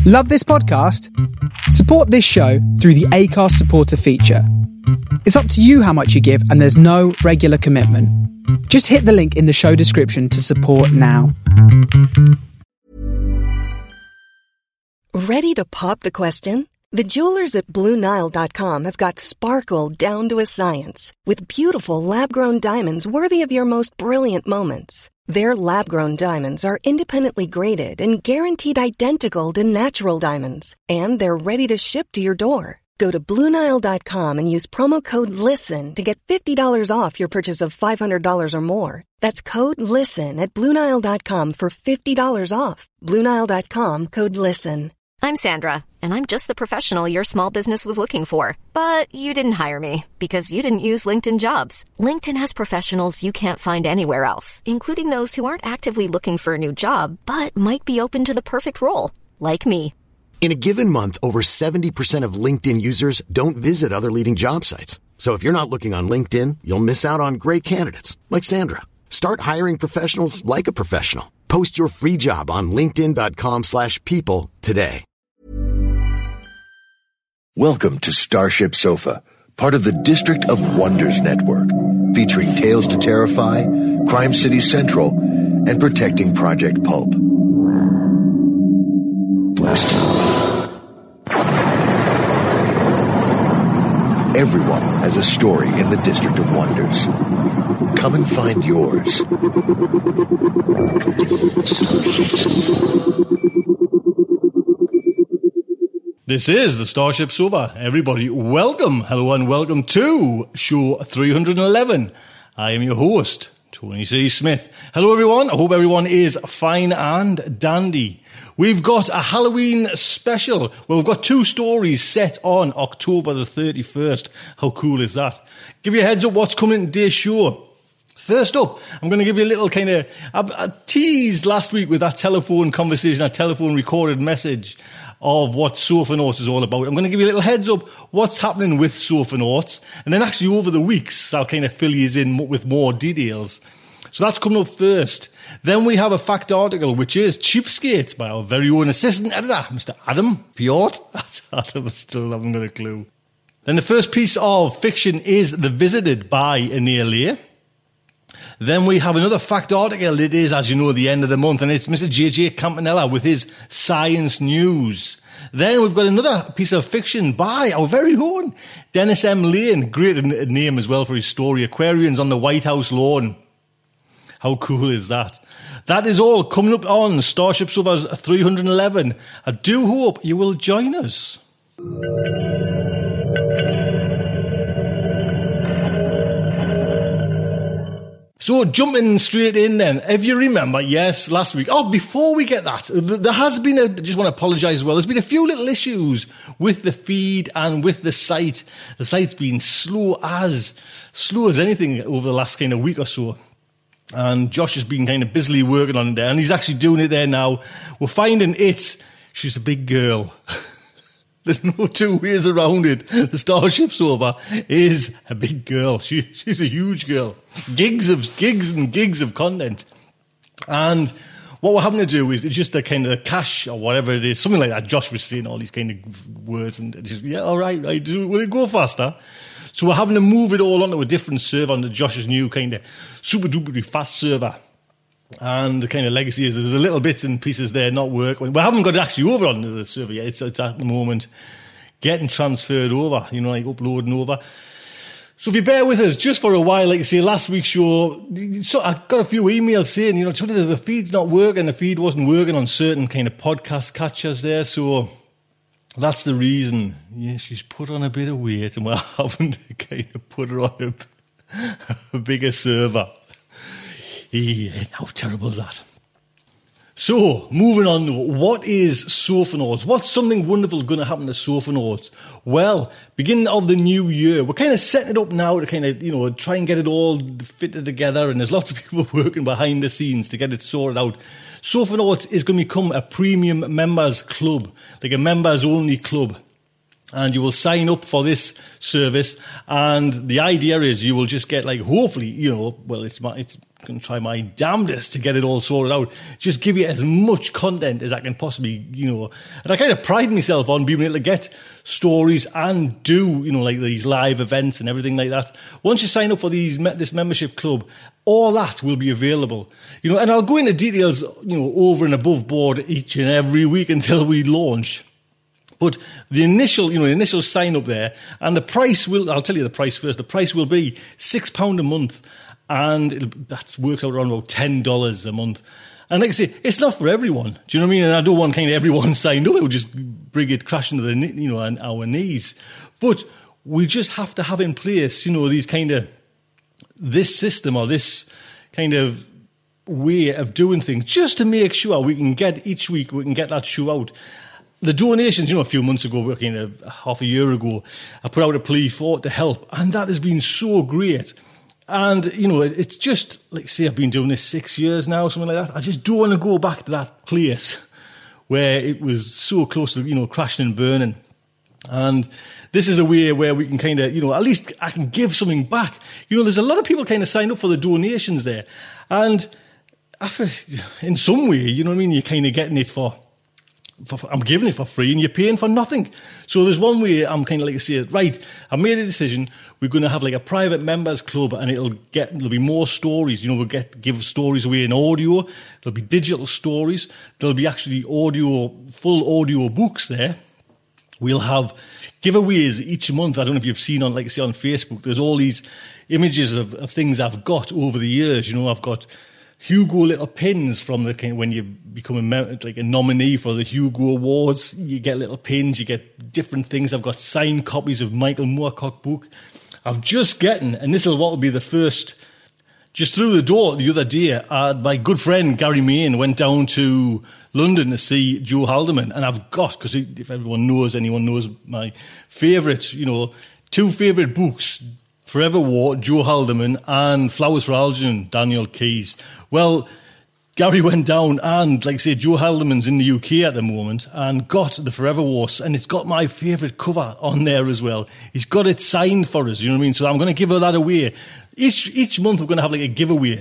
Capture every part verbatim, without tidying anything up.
Love this podcast? Support this show through the Acast supporter feature. It's up to you how much you give, and there's no regular commitment. Just hit the link in the show description to support now. Ready to pop the question? The jewelers at Blue Nile dot com have got sparkle down to a science with beautiful lab-grown diamonds worthy of your most brilliant moments. Their lab-grown diamonds are independently graded and guaranteed identical to natural diamonds, and they're ready to ship to your door. Go to Blue Nile dot com and use promo code LISTEN to get fifty dollars off your purchase of five hundred dollars or more. That's code LISTEN at Blue Nile dot com for fifty dollars off. Blue Nile dot com, code LISTEN. I'm Sandra, and I'm just the professional your small business was looking for. But you didn't hire me because you didn't use LinkedIn Jobs. LinkedIn has professionals you can't find anywhere else, including those who aren't actively looking for a new job, but might be open to the perfect role, like me. In a given month, over seventy percent of LinkedIn users don't visit other leading job sites. So if you're not looking on LinkedIn, you'll miss out on great candidates like Sandra. Start hiring professionals like a professional. Post your free job on linkedin dot com slash people today. Welcome to Starship Sofa, part of the District of Wonders network, featuring Tales to Terrify, Crime City Central, and Protecting Project Pulp. Everyone has a story in the District of Wonders. Come and find yours. This is the Starship Sofa. Everybody, welcome, hello and welcome to show three hundred eleven. I am your host, Tony C. Smith. Hello everyone, I hope everyone is fine and dandy. We've got a Halloween special. Well, we've got two stories set on October the thirty-first. How cool is that? Give you a heads up what's coming in today's show. First up, I'm going to give you a little kind of... I, I teased last week with that telephone conversation, that telephone recorded message of what Sofa Notes is all about. I'm going to give you a little heads up what's happening with Sofa Notes. And then actually over the weeks, I'll kind of fill you in with more details. So that's coming up first. Then we have a fact article, which is Cheapskates by our very own assistant editor, Mister Adam Piot. Adam still haven't got a clue. Then the first piece of fiction is The Visited by Anir Leigh. Then we have another fact article. It is, as you know, the end of the month, and it's Mister J J Campanella with his Science News. Then we've got another piece of fiction by our very own Dennis M. Lane. Great name as well for his story, Aquarians on the White House Lawn. How cool is that? That is all coming up on Starship Sofa's three hundred eleven. I do hope you will join us. So jumping straight in then, if you remember, yes, last week, oh, before we get that, there has been a, I just want to apologise as well, there's been a few little issues with the feed and with the site. The site's been slow as, slow as anything over the last kind of week or so. And Josh has been kind of busily working on it there, and he's actually doing it there now. We're finding it, she's a big girl. There's no two ways around it. The Starship Sofa is a big girl. She, she's a huge girl. Gigs of gigs and gigs of content. And what we're having to do is it's just a kind of a cache or whatever it is, something like that. Josh was saying all these kind of words and just, yeah, all right, right, will it go faster? So we're having to move it all onto a different server, onto Josh's new kind of super duper fast server. And the kind of legacy is there's a little bits and pieces there not working. We haven't got it actually over onto the server yet. It's, it's at the moment getting transferred over, you know, like uploading over. So if you bear with us just for a while, like I say, last week's show, so I got a few emails saying, you know, the feed's not working. The feed wasn't working on certain kind of podcast catchers there. So that's the reason. Yeah, she's put on a bit of weight and we're having to kind of put her on a, a bigger server. Yeah, how terrible is that? So, moving on though, what is Sofa Notes? What's something wonderful going to happen to Sofa Notes? Well, beginning of the new year, we're kind of setting it up now to kind of, you know, try and get it all fitted together, and there's lots of people working behind the scenes to get it sorted out. Sofa Notes is going to become a premium members club, like a members only club. And you will sign up for this service, and the idea is you will just get, like, hopefully, you know, well, it's it's going to try my damnedest to get it all sorted out. Just give you as much content as I can possibly, you know. And I kind of pride myself on being able to get stories and do, you know, like these live events and everything like that. Once you sign up for these this membership club, all that will be available, you know. And I'll go into details, you know, over and above board each and every week until we launch. But the initial, you know, the initial sign up there, and the price will, I'll tell you the price first, the price will be six pounds a month, and that works out around about ten dollars a month. And like I say, it's not for everyone. Do you know what I mean? And I don't want kind of everyone signed up. It would just bring it crashing to the, you know, our knees. But we just have to have in place, you know, these kind of, this system or this kind of way of doing things, just to make sure we can get each week, we can get that show out. The donations, you know, a few months ago, kind of half a year ago, I put out a plea for it to help, and that has been so great. And, you know, it's just, like, say, I've been doing this six years now, something like that. I just don't want to go back to that place where it was so close to, you know, crashing and burning. And this is a way where we can kind of, you know, at least I can give something back. You know, there's a lot of people kind of sign up for the donations there. And after, in some way, you know what I mean, you're kind of getting it for, For, I'm giving it for free and you're paying for nothing. So there's one way I'm kind of like to say, right, I've made a decision. We're going to have like a private members club, and it'll get, there'll be more stories. You know, we'll get, give stories away in audio. There'll be digital stories. There'll be actually audio, full audio books there. We'll have giveaways each month. I don't know if you've seen on, like I say, on Facebook, there's all these images of, of things I've got over the years. You know, I've got Hugo little pins from the kind of, when you become a, like a nominee for the Hugo Awards, you get little pins, you get different things. I've got signed copies of Michael Moorcock book. I've just getting, and this is what will be the first, just through the door the other day, uh, my good friend Gary Main went down to London to see Joe Haldeman, and I've got, because if everyone knows, anyone knows my favourite, you know, two favourite books, Forever War, Joe Haldeman, and Flowers for Algernon, Daniel Keyes. Well, Gary went down and, like I say, Joe Haldeman's in the U K at the moment and got the Forever Wars, and it's got my favourite cover on there as well. He's got it signed for us, you know what I mean? So I'm going to give her that away. Each each month we're going to have like a giveaway.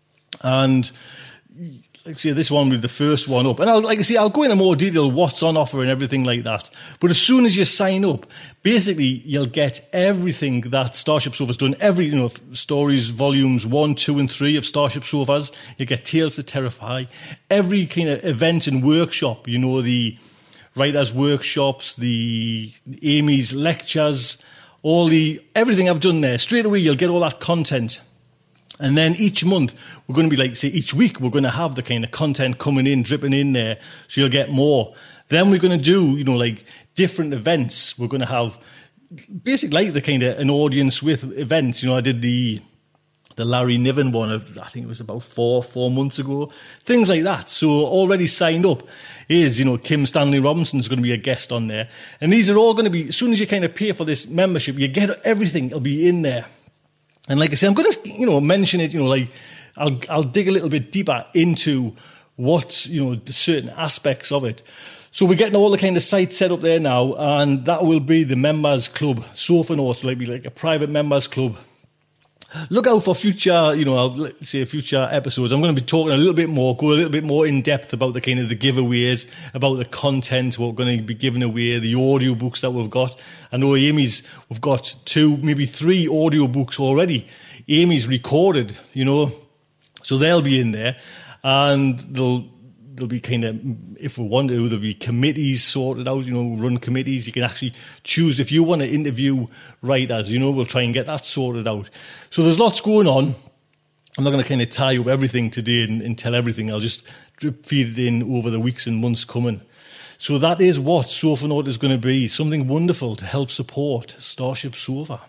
And like I say, this one will be the first one up. And I'll, like I say, I'll go into more detail what's on offer and everything like that. But as soon as you sign up, basically you'll get everything that Starship Sofa's done. Every, you know, stories, volumes one, two, and three of Starship Sofas. You get Tales to Terrify. Every kind of event and workshop, you know, the writers' workshops, the Amy's lectures, all the everything I've done there. Straight away, you'll get all that content. And then each month, we're going to be like, say, each week, we're going to have the kind of content coming in, dripping in there, so you'll get more. Then we're going to do, you know, like different events. We're going to have basically like the kind of an audience with events. You know, I did the the Larry Niven one, I think it was about four, four months ago. Things like that. So already signed up is, you know, Kim Stanley Robinson's going to be a guest on there. And these are all going to be, as soon as you kind of pay for this membership, you get everything. It'll be in there. And like I say, I'm going to, you know, mention it, you know, like I'll I'll dig a little bit deeper into what, you know, the certain aspects of it. So we're getting all the kind of sites set up there now, and that will be the members club. Sofa Notes will be like a private members club. Look out for future, you know, I'll let's say future episodes. I'm going to be talking a little bit more, go a little bit more in depth about the kind of the giveaways, about the content we're going to be giving away, the audio books that we've got. I know Amy's, we've got two, maybe three audio books already. Amy's recorded, you know, so they'll be in there, and they'll, there'll be kind of, if we want to, there'll be committees sorted out, you know, run committees. You can actually choose if you want to interview writers, you know, we'll try and get that sorted out. So there's lots going on. I'm not going to kind of tie up everything today and, and tell everything. I'll just drip feed it in over the weeks and months coming. So that is what Sofa Note is going to be, something wonderful to help support Starship Sofa.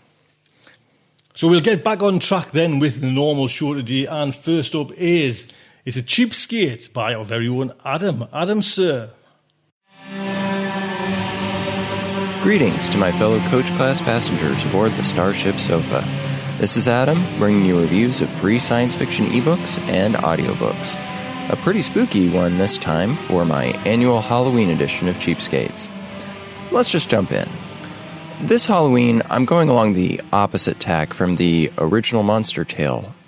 So we'll get back on track then with the normal show today, and first up is It's a Cheapskate by our very own Adam. Adam, sir. Greetings to my fellow coach class passengers aboard the Starship Sofa. This is Adam, bringing you reviews of free science fiction ebooks and audiobooks. A pretty spooky one this time for my annual Halloween edition of Cheapskates. Let's just jump in. This Halloween, I'm going along the opposite tack from the original Monster Tale,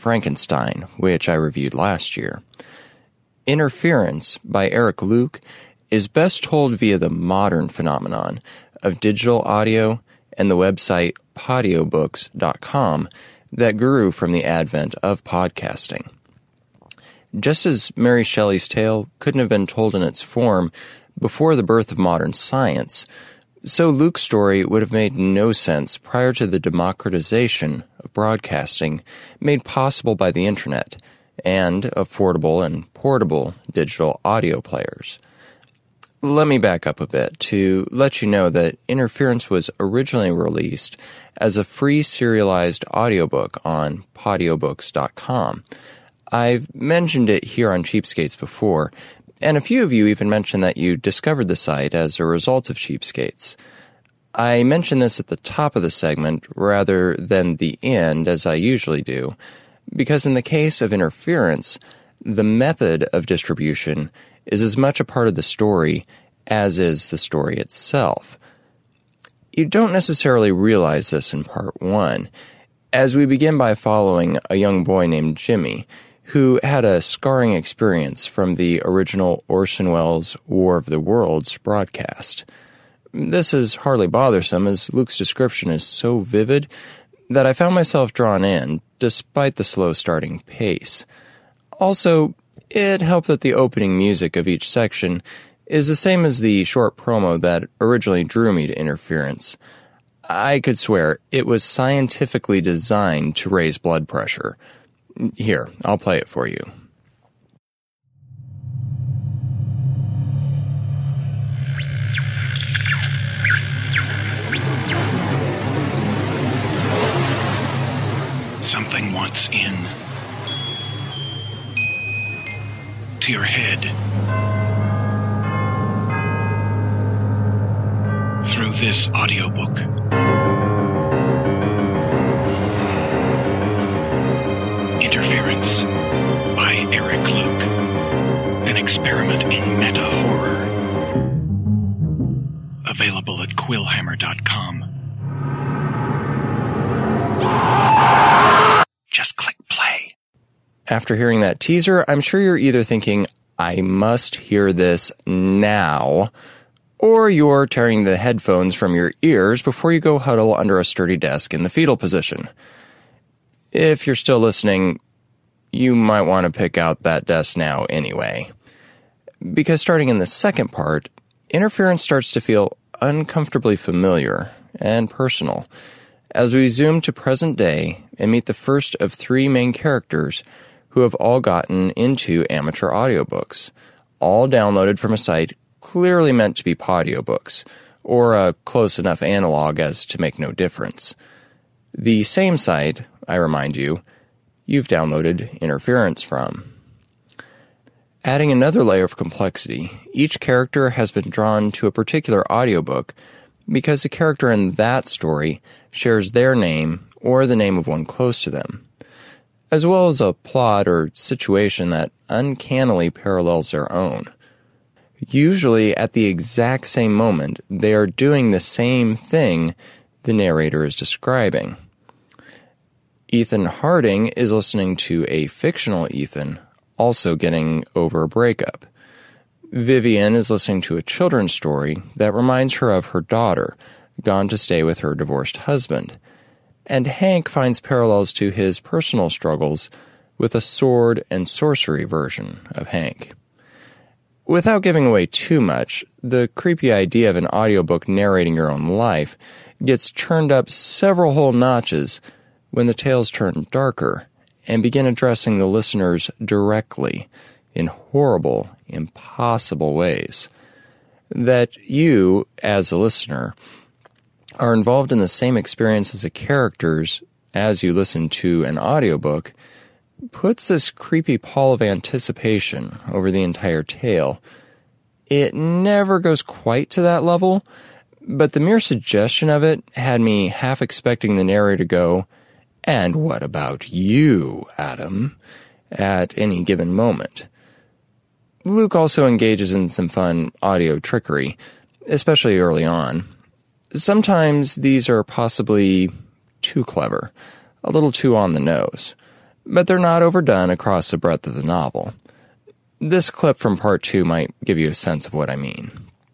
Frankenstein, which I reviewed last year. Interference by Eric Luke is best told via the modern phenomenon of digital audio and the website podiobooks dot com that grew from the advent of podcasting. Just as Mary Shelley's tale couldn't have been told in its form before the birth of modern science, so Luke's story would have made no sense prior to the democratization of broadcasting made possible by the internet and affordable and portable digital audio players. Let me back up a bit to let you know that Interference was originally released as a free serialized audiobook on podiobooks dot com. I've mentioned it here on Cheapskates before, and a few of you even mentioned that you discovered the site as a result of Cheapskates. I mention this at the top of the segment rather than the end, as I usually do, because in the case of Interference, the method of distribution is as much a part of the story as is the story itself. You don't necessarily realize this in part one, as we begin by following a young boy named Jimmy, who had a scarring experience from the original Orson Welles' War of the Worlds broadcast. This is hardly bothersome, as Luke's description is so vivid that I found myself drawn in, despite the slow starting pace. Also, it helped that the opening music of each section is the same as the short promo that originally drew me to Interference. I could swear it was scientifically designed to raise blood pressure. Here, I'll play it for you. Something wants in to your head through this audiobook. Interference by Eric Luke, an experiment in meta-horror. Available at quillhammer dot com. Just click play. After hearing that teaser, I'm sure you're either thinking, I must hear this now, or you're tearing the headphones from your ears before you go huddle under a sturdy desk in the fetal position. If you're still listening, you might want to pick out that desk now anyway. Because starting in the second part, Interference starts to feel uncomfortably familiar and personal, as we zoom to present day and meet the first of three main characters who have all gotten into amateur audiobooks, all downloaded from a site clearly meant to be Podiobooks, or a close enough analog as to make no difference. The same site, I remind you, you've downloaded Interference from. Adding another layer of complexity, each character has been drawn to a particular audiobook because the character in that story shares their name or the name of one close to them, as well as a plot or situation that uncannily parallels their own. Usually at the exact same moment, they are doing the same thing the narrator is describing. Ethan Harding is listening to a fictional Ethan also getting over a breakup. Vivian is listening to a children's story that reminds her of her daughter, gone to stay with her divorced husband. And Hank finds parallels to his personal struggles with a sword and sorcery version of Hank. Without giving away too much, the creepy idea of an audiobook narrating your own life gets turned up several whole notches when the tales turn darker and begin addressing the listeners directly in horrible, impossible ways. That you, as a listener, are involved in the same experience as the characters as you listen to an audiobook puts this creepy pall of anticipation over the entire tale. It never goes quite to that level, but the mere suggestion of it had me half expecting the narrator to go, "And what about you, Adam?" at any given moment. Luke also engages in some fun audio trickery, especially early on. Sometimes these are possibly too clever, a little too on the nose. but they're not overdone across the breadth of the novel. This clip from part two might give you a sense of what I mean.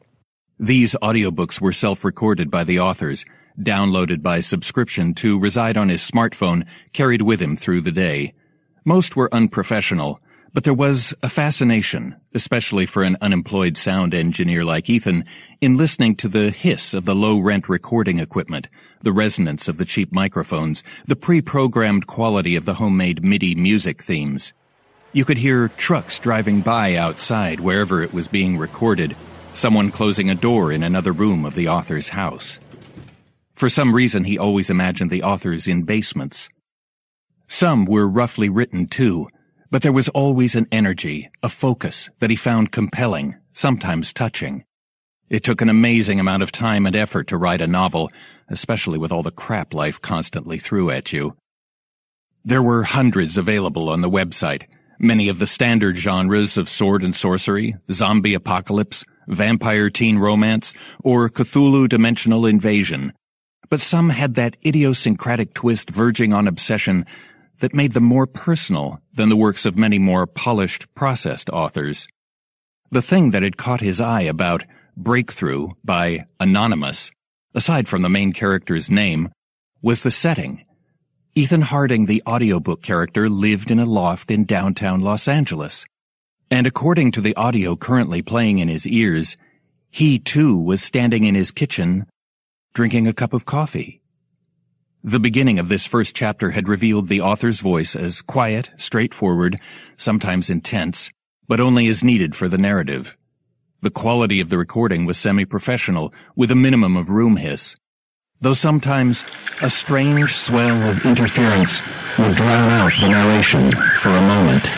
These audiobooks were self-recorded by the authors, downloaded by subscription to reside on his smartphone, carried with him through the day. Most were unprofessional, but there was a fascination, especially for an unemployed sound engineer like Ethan, in listening to the hiss of the low-rent recording equipment, the resonance of the cheap microphones, the pre-programmed quality of the homemade MIDI music themes. You could hear trucks driving by outside wherever it was being recorded, someone closing a door in another room of the author's house. For some reason, he always imagined the authors in basements. Some were roughly written, too, but there was always an energy, a focus that he found compelling, sometimes touching. It took an amazing amount of time and effort to write a novel, especially with all the crap life constantly threw at you. There were hundreds available on the website, many of the standard genres of sword and sorcery, zombie apocalypse, vampire teen romance, or Cthulhu dimensional invasion. But some had that idiosyncratic twist verging on obsession that made them more personal than the works of many more polished, processed authors. The thing that had caught his eye about Breakthrough by Anonymous, aside from the main character's name, was the setting. Ethan Harding, the audiobook character, lived in a loft in downtown Los Angeles. And according to the audio currently playing in his ears, he too was standing in his kitchen, drinking a cup of coffee. The beginning of this first chapter had revealed the author's voice as quiet, straightforward, sometimes intense, but only as needed for the narrative. The quality of the recording was semi-professional, with a minimum of room hiss, though sometimes a strange swell of interference would drown out the narration for a moment.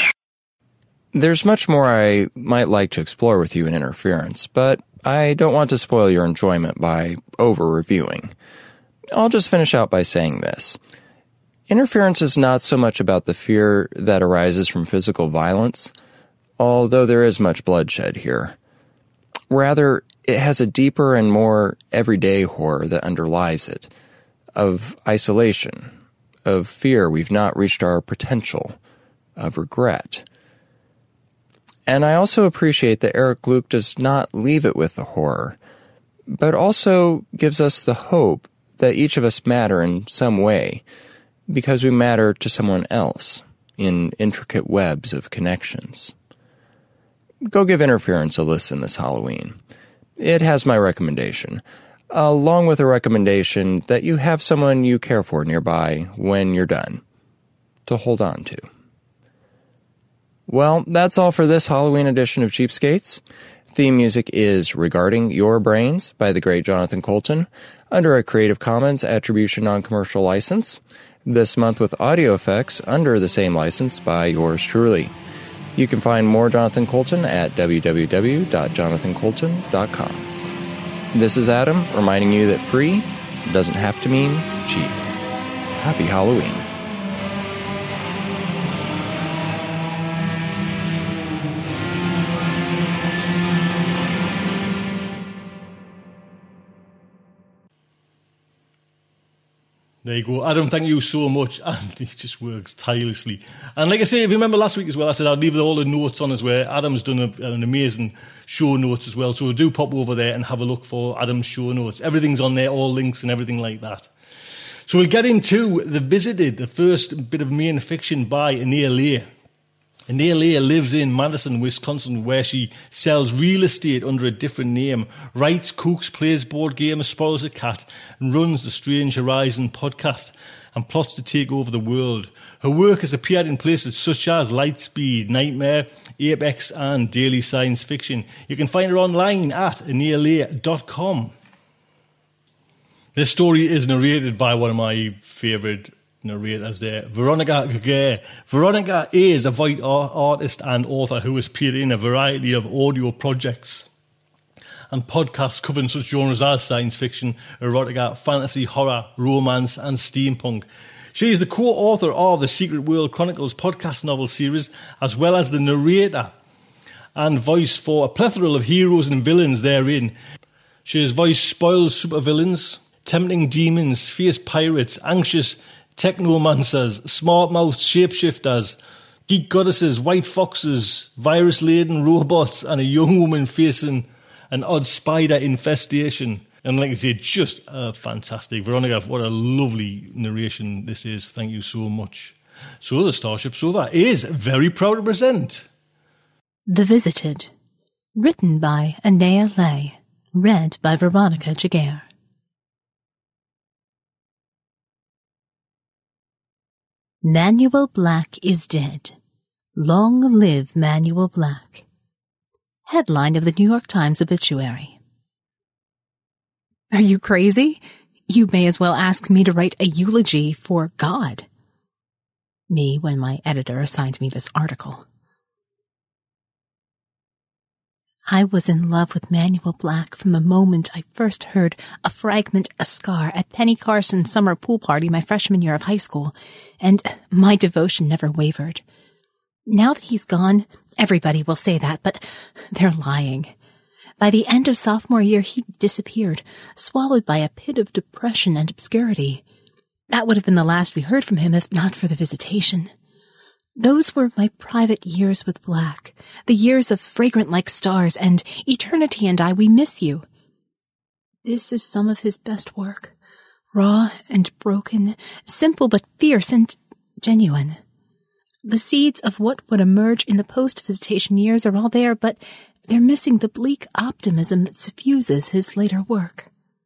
There's much more I might like to explore with you in Interference, but I don't want to spoil your enjoyment by over-reviewing. I'll just finish out by saying this. Interference is not so much about the fear that arises from physical violence, although there is much bloodshed here. Rather, it has a deeper and more everyday horror that underlies it, of isolation, of fear we've not reached our potential, of regret. And I also appreciate that Eric Luke does not leave it with the horror, but also gives us the hope that each of us matter in some way, because we matter to someone else in intricate webs of connections. Go give Interference a listen this Halloween. It has my recommendation, along with a recommendation that you have someone you care for nearby when you're done, to hold on to. Well, that's all for this Halloween edition of Cheapskates. Theme music is Regarding Your Brains by the great Jonathan Coulton, under a Creative Commons Attribution Non-Commercial license, this month with audio effects under the same license by yours truly. You can find more Jonathan Coulton at w w w dot jonathan coulton dot com. This is Adam, reminding you that free doesn't have to mean cheap. Happy Halloween. There you go. Adam, thank you so much. And he just works tirelessly. And like I say, if you remember last week as well, I said I'd leave all the notes on as well. Adam's done a, an amazing show notes as well. So do pop over there and have a look for Adam's show notes. Everything's on there, all links and everything like that. So we'll get into The Visited, the first bit of main fiction by Anea Leigh. Anea Leigh lives in Madison, Wisconsin, where she sells real estate under a different name, writes, cooks, plays board games, spoils a cat, and runs the Strange Horizon podcast and plots to take over the world. Her work has appeared in places such as Lightspeed, Nightmare, Apex, and Daily Science Fiction. You can find her online at anea leigh dot com. This story is narrated by one of my favourite narrators there, Veronica Giguere. Veronica is a voice artist and author who has appeared in a variety of audio projects and podcasts covering such genres as science fiction, erotica, fantasy, horror, romance, and steampunk. She is the co-author of the Secret World Chronicles podcast novel series, as well as the narrator and voice for a plethora of heroes and villains therein. She has voiced spoiled supervillains, tempting demons, fierce pirates, anxious technomancers, smart-mouthed shapeshifters, geek goddesses, white foxes, virus-laden robots, and a young woman facing an odd spider infestation. And like I say, just uh, fantastic. Veronica, what a lovely narration this is. Thank you so much. So the Starship Sofa is very proud to present The Visited, written by Anaya Lay, read by Veronica Jaguar. Manuel Black is dead. Long live Manuel Black. Headline of the New York Times obituary. Are you crazy? You may as well ask me to write a eulogy for God. Me when my editor assigned me this article. I was in love with Manuel Black from the moment I first heard A Fragment, a Scar at Penny Carson's summer pool party my freshman year of high school, and my devotion never wavered. Now that he's gone, everybody will say that, but they're lying. By the end of sophomore year, he disappeared, swallowed by a pit of depression and obscurity. That would have been the last we heard from him if not for the visitation. Those were my private years with Black, the years of Fragrant Like Stars and Eternity and I, We Miss You. This is some of his best work, raw and broken, simple but fierce and genuine. The seeds of what would emerge in the post-visitation years are all there, but they're missing the bleak optimism that suffuses his later work.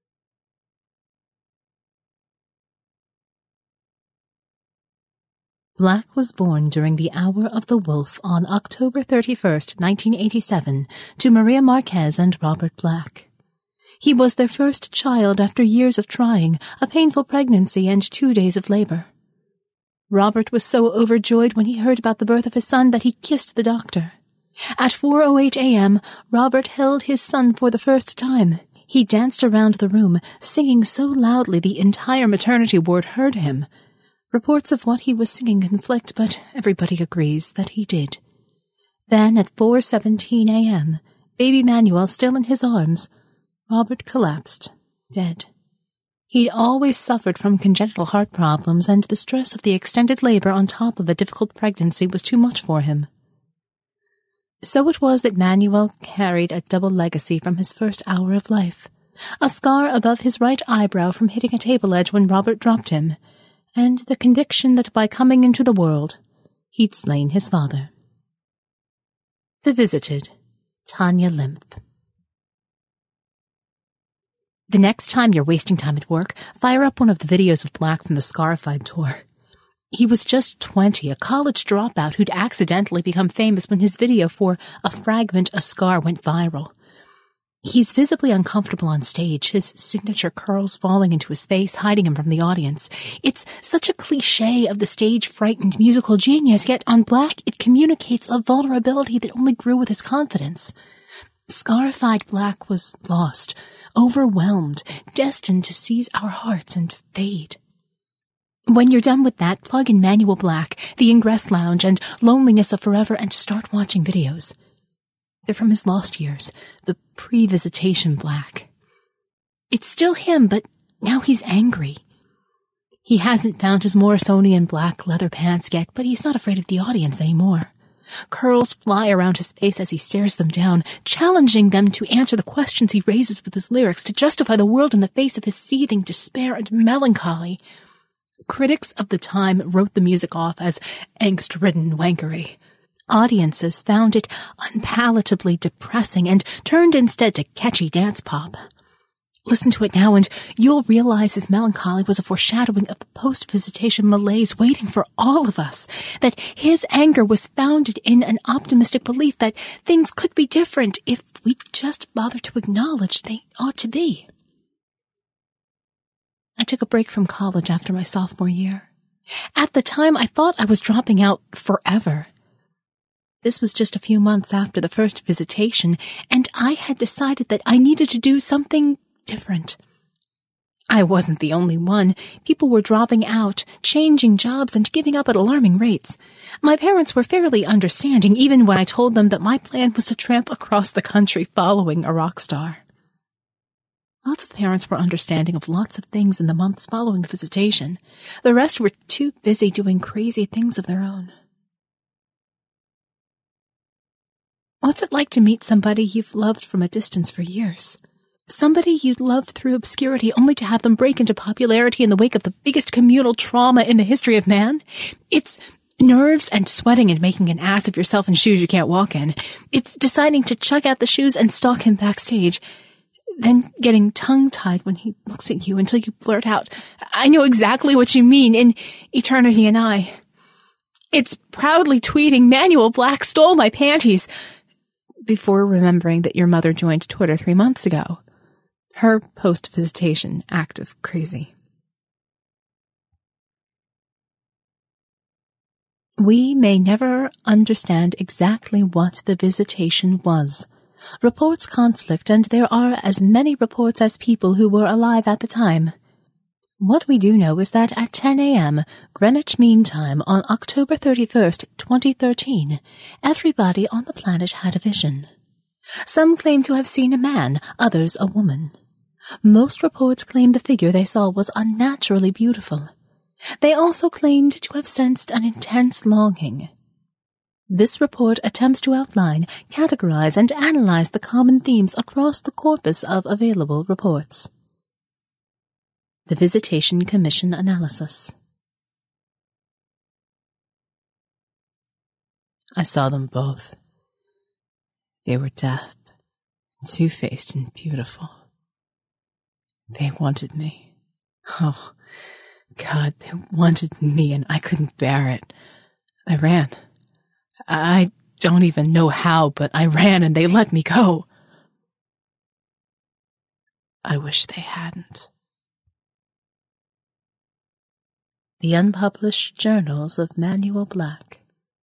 Black was born during the Hour of the Wolf on October thirty-first, nineteen eighty-seven, to Maria Marquez and Robert Black. He was their first child after years of trying, a painful pregnancy, and two days of labor. Robert was so overjoyed when he heard about the birth of his son that he kissed the doctor. At four oh eight a.m., Robert held his son for the first time. He danced around the room, singing so loudly the entire maternity ward heard him. Reports of what he was singing conflict, but everybody agrees that he did. Then, at four seventeen a.m., baby Manuel still in his arms, Robert collapsed, dead. He'd always suffered from congenital heart problems, and the stress of the extended labor on top of a difficult pregnancy was too much for him. So it was that Manuel carried a double legacy from his first hour of life. A scar above his right eyebrow from hitting a table edge when Robert dropped him, and the conviction that by coming into the world, he'd slain his father. The Visited, Tanya Lymph. The next time you're wasting time at work, fire up one of the videos of Black from the Scarified tour. He was just twenty, a college dropout who'd accidentally become famous when his video for A Fragment, a Scar went viral. He's visibly uncomfortable on stage, his signature curls falling into his face, hiding him from the audience. It's such a cliché of the stage-frightened musical genius, yet on Black it communicates a vulnerability that only grew with his confidence. Scarified Black was lost, overwhelmed, destined to seize our hearts and fade. When you're done with that, plug in Manuel Black, The Ingress Lounge, and Loneliness of Forever and start watching videos. They're from his lost years, the pre-visitation Black. It's still him, but now he's angry. He hasn't found his Morrisonian black leather pants yet, but he's not afraid of the audience anymore. Curls fly around his face as he stares them down, challenging them to answer the questions he raises with his lyrics, to justify the world in the face of his seething despair and melancholy. Critics of the time wrote the music off as angst-ridden wankery. Audiences found it unpalatably depressing and turned instead to catchy dance pop. Listen to it now and you'll realize his melancholy was a foreshadowing of the post-visitation malaise waiting for all of us, that his anger was founded in an optimistic belief that things could be different if we just bother to acknowledge they ought to be. I took a break from college after my sophomore year. At the time, I thought I was dropping out forever. This was just a few months after the first visitation, and I had decided that I needed to do something different. I wasn't the only one. People were dropping out, changing jobs, and giving up at alarming rates. My parents were fairly understanding, even when I told them that my plan was to tramp across the country following a rock star. Lots of both parents were understanding of lots of things in the months following the visitation. The rest were too busy doing crazy things of their own. What's it like to meet somebody you've loved from a distance for years? Somebody you'd loved through obscurity only to have them break into popularity in the wake of the biggest communal trauma in the history of man? It's nerves and sweating and making an ass of yourself in shoes you can't walk in. It's deciding to chug out the shoes and stalk him backstage. Then getting tongue-tied when he looks at you until you blurt out, "I know exactly what you mean," in Eternity and I. It's proudly tweeting, "Manuel Black stole my panties," before remembering that your mother joined Twitter three months ago. Her post-visitation act of crazy. We may never understand exactly what the visitation was. Reports conflict, and there are as many reports as people who were alive at the time. What we do know is that at ten a.m. Greenwich Mean Time on October thirty-first, twenty thirteen, everybody on the planet had a vision. Some claim to have seen a man, others a woman. Most reports claim the figure they saw was unnaturally beautiful. They also claimed to have sensed an intense longing. This report attempts to outline, categorize, and analyze the common themes across the corpus of available reports. The Visitation Commission Analysis. I saw them both. They were deaf, two-faced and beautiful. They wanted me. Oh, God, they wanted me, and I couldn't bear it. I ran. I don't even know how, but I ran and they let me go. I wish they hadn't. The Unpublished Journals of Manuel Black.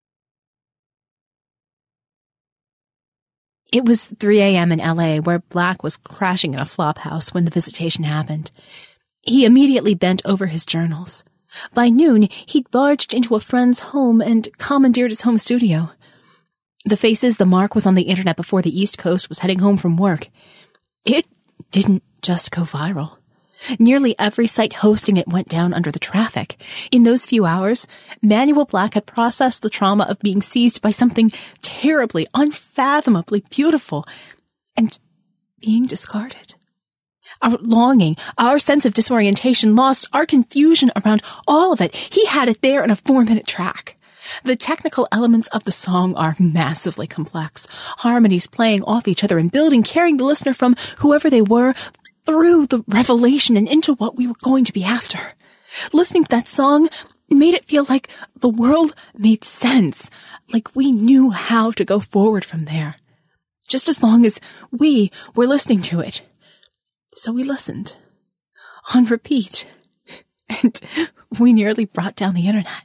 It was three a.m. in L A, where Black was crashing in a flop house when the visitation happened. He immediately bent over his journals. By noon, he'd barged into a friend's home and commandeered his home studio. The Faces the Mark was on the internet before the East Coast was heading home from work. It didn't just go viral. Nearly every site hosting it went down under the traffic. In those few hours, Manuel Black had processed the trauma of being seized by something terribly, unfathomably beautiful, and being discarded. Our longing, our sense of disorientation lost, our confusion around all of it. He had it there in a four-minute track. The technical elements of the song are massively complex. Harmonies playing off each other and building, carrying the listener from whoever they were through the revelation and into what we were going to be after. Listening to that song made it feel like the world made sense, like we knew how to go forward from there, just as long as we were listening to it. So we listened, on repeat, and we nearly brought down the internet.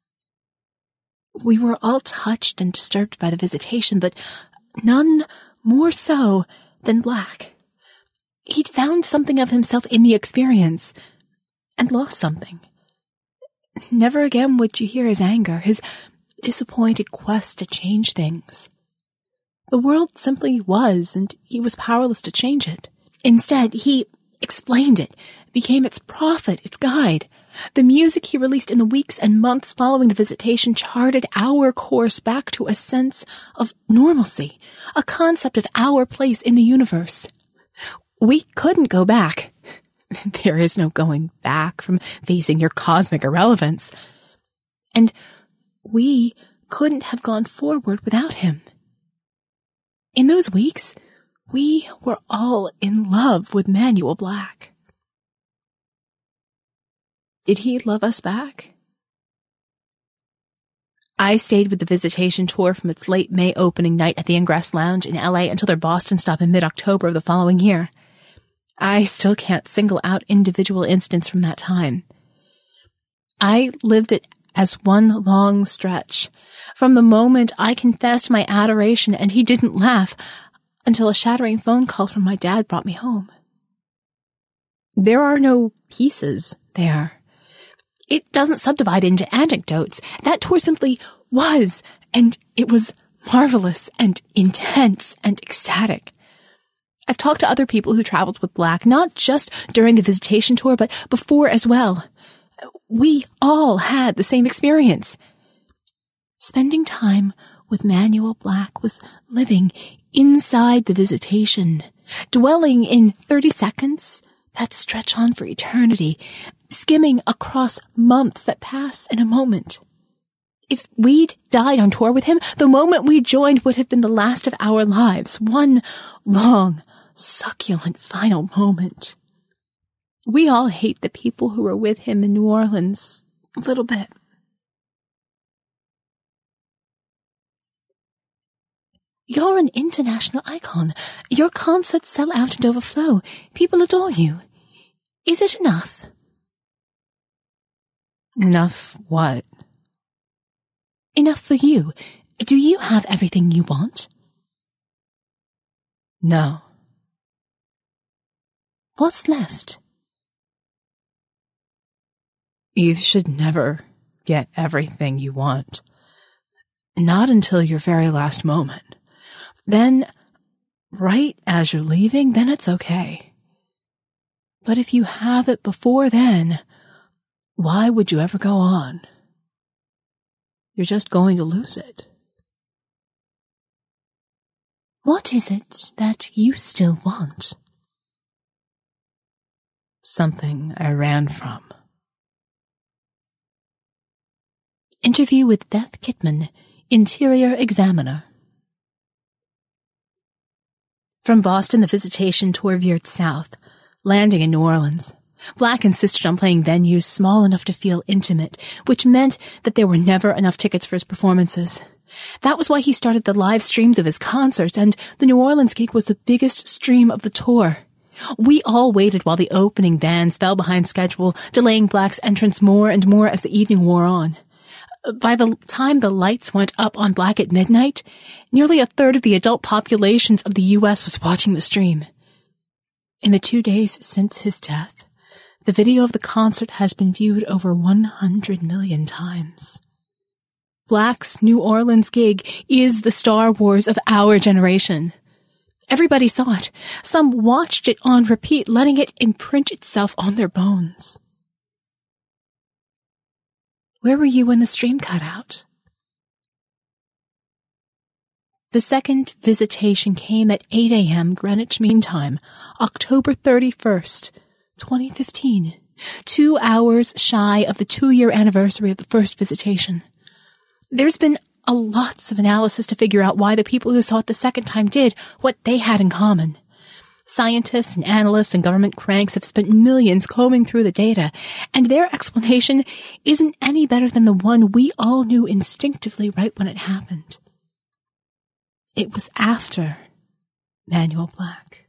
We were all touched and disturbed by the visitation, but none more so than Black. He'd found something of himself in the experience, and lost something. Never again would you hear his anger, his disappointed quest to change things. The world simply was, and he was powerless to change it. Instead, he explained it, became its prophet, its guide. The music he released in the weeks and months following the visitation charted our course back to a sense of normalcy, a concept of our place in the universe. We couldn't go back. There is no going back from facing your cosmic irrelevance. And we couldn't have gone forward without him. In those weeks, we were all in love with Manuel Black. Did he love us back? I stayed with the Visitation tour from its late May opening night at the Ingress Lounge in L A until their Boston stop in mid-October of the following year. I still can't single out individual incidents from that time. I lived it as one long stretch, from the moment I confessed my adoration and he didn't laugh, until a shattering phone call from my dad brought me home. There are no pieces there. It doesn't subdivide into anecdotes. That tour simply was, and it was marvelous and intense and ecstatic. I've talked to other people who traveled with Black, not just during the visitation tour, but before as well. We all had the same experience. Spending time with Manuel Black was living inside the visitation, dwelling in thirty seconds that stretch on for eternity, skimming across months that pass in a moment. If we'd died on tour with him, the moment we joined would have been the last of our lives, one long, succulent final moment. We all hate the people who were with him in New Orleans a little bit. You're an international icon. Your concerts sell out and overflow. People adore you. Is it enough? Enough what? Enough for you. Do you have everything you want? No. What's left? You should never get everything you want. Not until your very last moment. Then, right as you're leaving, then it's okay. But if you have it before then, why would you ever go on? You're just going to lose it. What is it that you still want? Something I ran from. Interview with Beth Kittman, Interior Examiner. From Boston, the visitation tour veered south, landing in New Orleans. Black insisted on playing venues small enough to feel intimate, which meant that there were never enough tickets for his performances. That was why he started the live streams of his concerts, and the New Orleans gig was the biggest stream of the tour. We all waited while the opening bands fell behind schedule, delaying Black's entrance more and more as the evening wore on. By the time the lights went up on Black at midnight, nearly a third of the adult populations of the U S was watching the stream. In the two days since his death, the video of the concert has been viewed over one hundred million times. Black's New Orleans gig is the Star Wars of our generation. Everybody saw it. Some watched it on repeat, letting it imprint itself on their bones. Where were you when the stream cut out? The second visitation came at eight a.m. Greenwich Mean Time, October thirty-first, twenty fifteen, two hours shy of the two-year anniversary of the first visitation. There's been a lots of analysis to figure out why the people who saw it the second time did what they had in common. Scientists and analysts and government cranks have spent millions combing through the data, and their explanation isn't any better than the one we all knew instinctively right when it happened. It was after Manuel Black.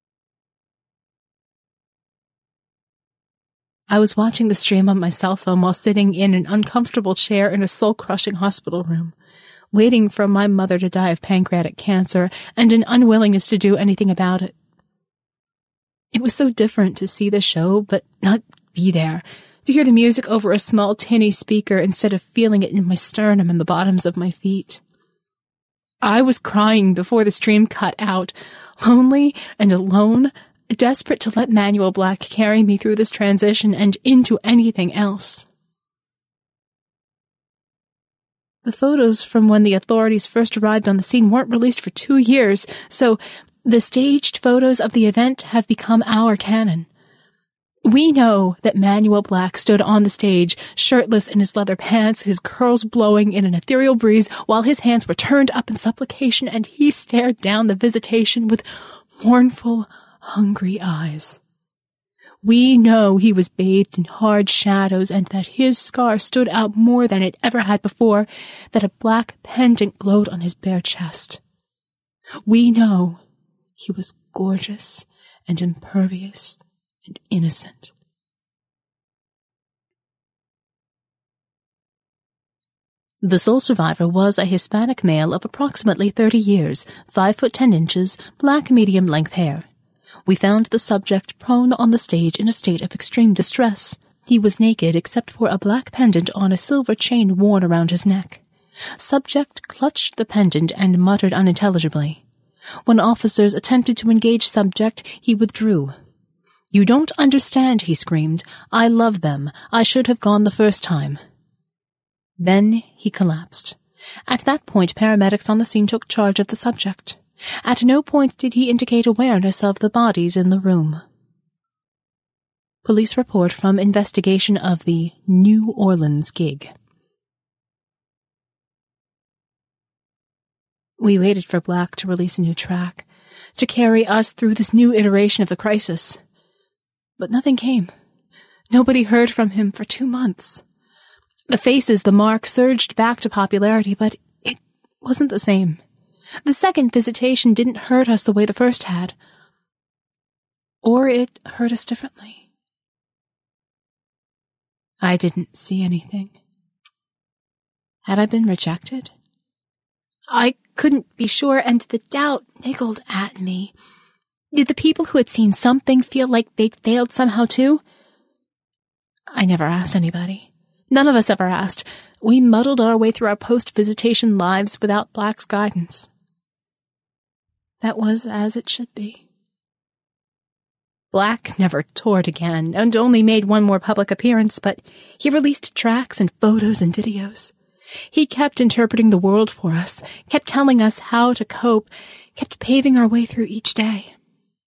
I was watching the stream on my cell phone while sitting in an uncomfortable chair in a soul-crushing hospital room, waiting for my mother to die of pancreatic cancer and an unwillingness to do anything about it. It was so different to see the show, but not be there, to hear the music over a small tinny speaker instead of feeling it in my sternum and the bottoms of my feet. I was crying before the stream cut out, lonely and alone, desperate to let Manuel Black carry me through this transition and into anything else. The photos from when the authorities first arrived on the scene weren't released for two years, so the staged photos of the event have become our canon. We know that Manuel Black stood on the stage, shirtless in his leather pants, his curls blowing in an ethereal breeze, while his hands were turned up in supplication, and he stared down the visitation with mournful, hungry eyes. We know he was bathed in hard shadows, and that his scar stood out more than it ever had before, that a black pendant glowed on his bare chest. We know he was gorgeous and impervious and innocent. The sole survivor was a Hispanic male of approximately thirty years, five foot ten inches, black medium-length hair. We found the subject prone on the stage in a state of extreme distress. He was naked except for a black pendant on a silver chain worn around his neck. Subject clutched the pendant and muttered unintelligibly. When officers attempted to engage subject, he withdrew. "You don't understand," he screamed. "I love them. I should have gone the first time." Then he collapsed. At that point, paramedics on the scene took charge of the subject. At no point did he indicate awareness of the bodies in the room. Police report from investigation of the New Orleans gig. We waited for Black to release a new track, to carry us through this new iteration of the crisis. But nothing came. Nobody heard from him for two months. The Faces, the Mark, surged back to popularity, but it wasn't the same. The second visitation didn't hurt us the way the first had. Or it hurt us differently. I didn't see anything. Had I been rejected? I couldn't be sure, and the doubt niggled at me. Did the people who had seen something feel like they'd failed somehow too? I never asked anybody. None of us ever asked. We muddled our way through our post-visitation lives without Black's guidance. That was as it should be. Black never toured again, and only made one more public appearance, but he released tracks and photos and videos. He kept interpreting the world for us, kept telling us how to cope, kept paving our way through each day.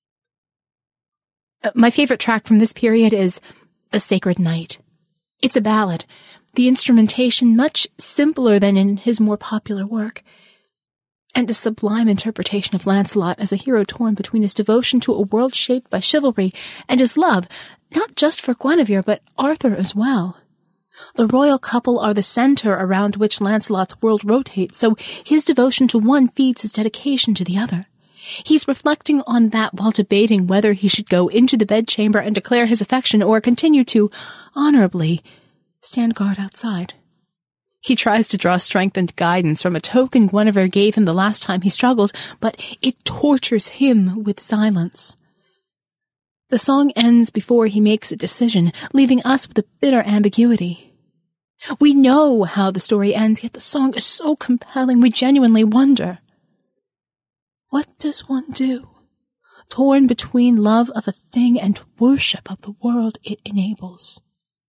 Uh, my favorite track from this period is A Sacred Night. It's a ballad, the instrumentation much simpler than in his more popular work, and a sublime interpretation of Lancelot as a hero torn between his devotion to a world shaped by chivalry and his love, not just for Guinevere, but Arthur as well. The royal couple are the center around which Lancelot's world rotates, so his devotion to one feeds his dedication to the other. He's reflecting on that while debating whether he should go into the bedchamber and declare his affection or continue to, honorably, stand guard outside. He tries to draw strength and guidance from a token Guinevere gave him the last time he struggled, but it tortures him with silence. The song ends before he makes a decision, leaving us with a bitter ambiguity. We know how the story ends, yet the song is so compelling we genuinely wonder. What does one do, torn between love of a thing and worship of the world it enables?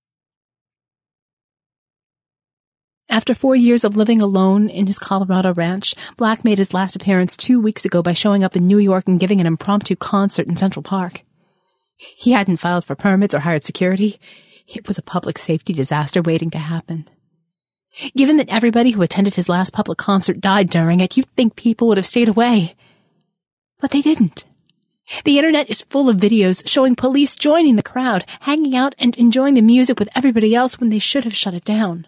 After four years of living alone in his Colorado ranch, Black made his last appearance two weeks ago by showing up in New York and giving an impromptu concert in Central Park. He hadn't filed for permits or hired security. It was a public safety disaster waiting to happen. Given that everybody who attended his last public concert died during it, you'd think people would have stayed away. But they didn't. The internet is full of videos showing police joining the crowd, hanging out and enjoying the music with everybody else when they should have shut it down.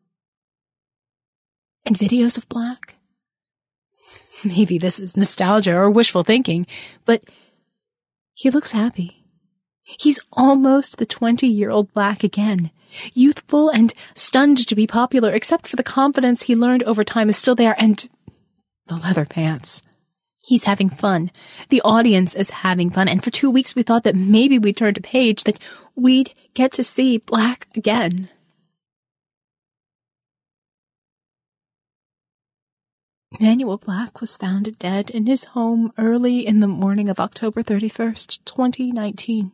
And videos of Black? Maybe this is nostalgia or wishful thinking, but he looks happy. He's almost the twenty-year-old Black again, youthful and stunned to be popular, except for the confidence he learned over time is still there, and the leather pants. He's having fun. The audience is having fun, and for two weeks we thought that maybe we'd turn a page, that we'd get to see Black again. Manuel Black was found dead in his home early in the morning of October thirty-first, twenty nineteen.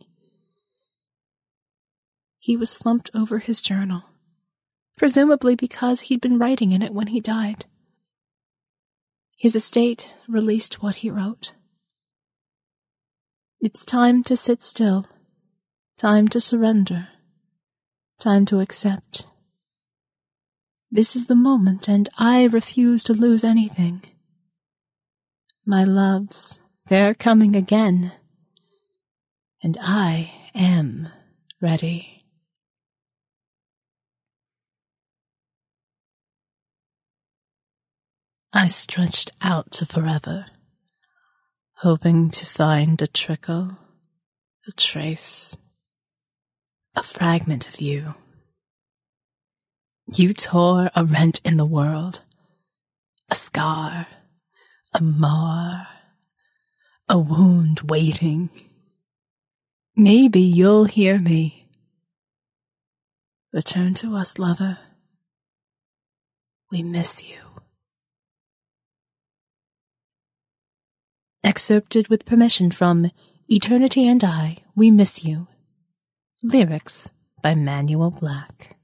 He was slumped over his journal, presumably because he'd been writing in it when he died. His estate released what he wrote. It's time to sit still, time to surrender, time to accept. This is the moment, and I refuse to lose anything. My loves, they're coming again, and I am ready. I stretched out to forever, hoping to find a trickle, a trace, a fragment of you. You tore a rent in the world, a scar, a mar, a wound waiting. Maybe you'll hear me. Return to us, lover. We miss you. Excerpted with permission from Eternity and I, We Miss You. Lyrics by Manuel Black.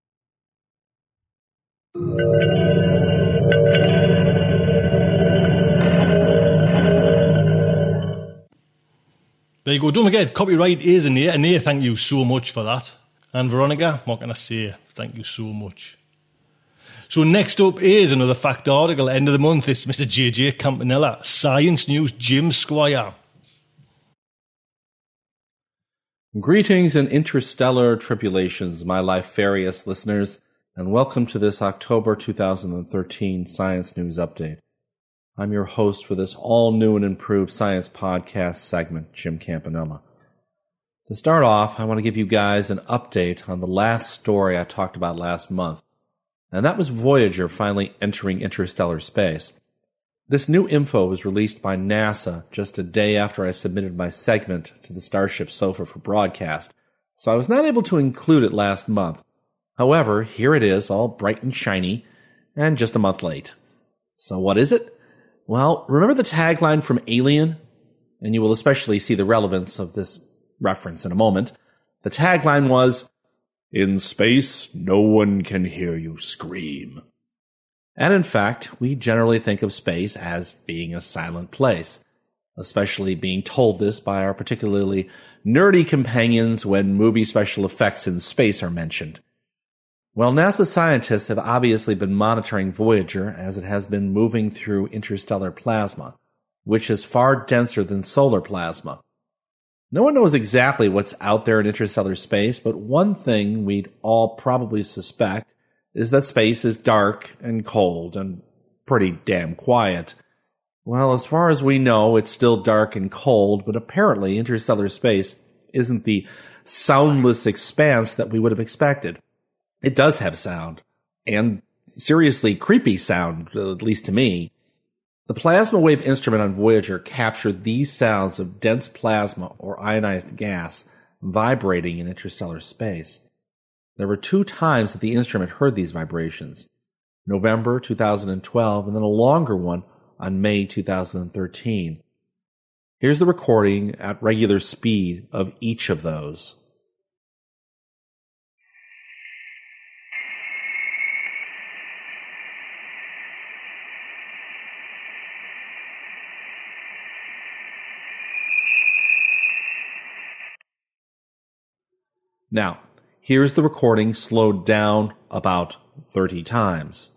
There you go. Don't forget, copyright is in here. And here, thank you so much for that. And Veronica, what can I say? Thank you so much. So next up is another fact article. End of the month. It's Mister J J Campanella, Science News Jim Squire. Greetings and interstellar tribulations, my lifefarious listeners, and welcome to this October two thousand thirteen Science News Update. I'm your host for this all-new and improved science podcast segment, Jim Campanella. To start off, I want to give you guys an update on the last story I talked about last month, and that was Voyager finally entering interstellar space. This new info was released by NASA just a day after I submitted my segment to the Starship Sofa for broadcast, so I was not able to include it last month. However, here it is, all bright and shiny, and just a month late. So what is it? Well, remember the tagline from Alien? And you will especially see the relevance of this reference in a moment. The tagline was, "In space, no one can hear you scream." And in fact, we generally think of space as being a silent place, especially being told this by our particularly nerdy companions when movie special effects in space are mentioned. Well, NASA scientists have obviously been monitoring Voyager as it has been moving through interstellar plasma, which is far denser than solar plasma. No one knows exactly what's out there in interstellar space, but one thing we'd all probably suspect is that space is dark and cold and pretty damn quiet. Well, as far as we know, it's still dark and cold, but apparently interstellar space isn't the soundless expanse that we would have expected. It does have sound, and seriously creepy sound, at least to me. The plasma wave instrument on Voyager captured these sounds of dense plasma or ionized gas vibrating in interstellar space. There were two times that the instrument heard these vibrations, November two thousand twelve and then a longer one on May two thousand thirteen. Here's the recording at regular speed of each of those. Now, here's the recording slowed down about thirty times.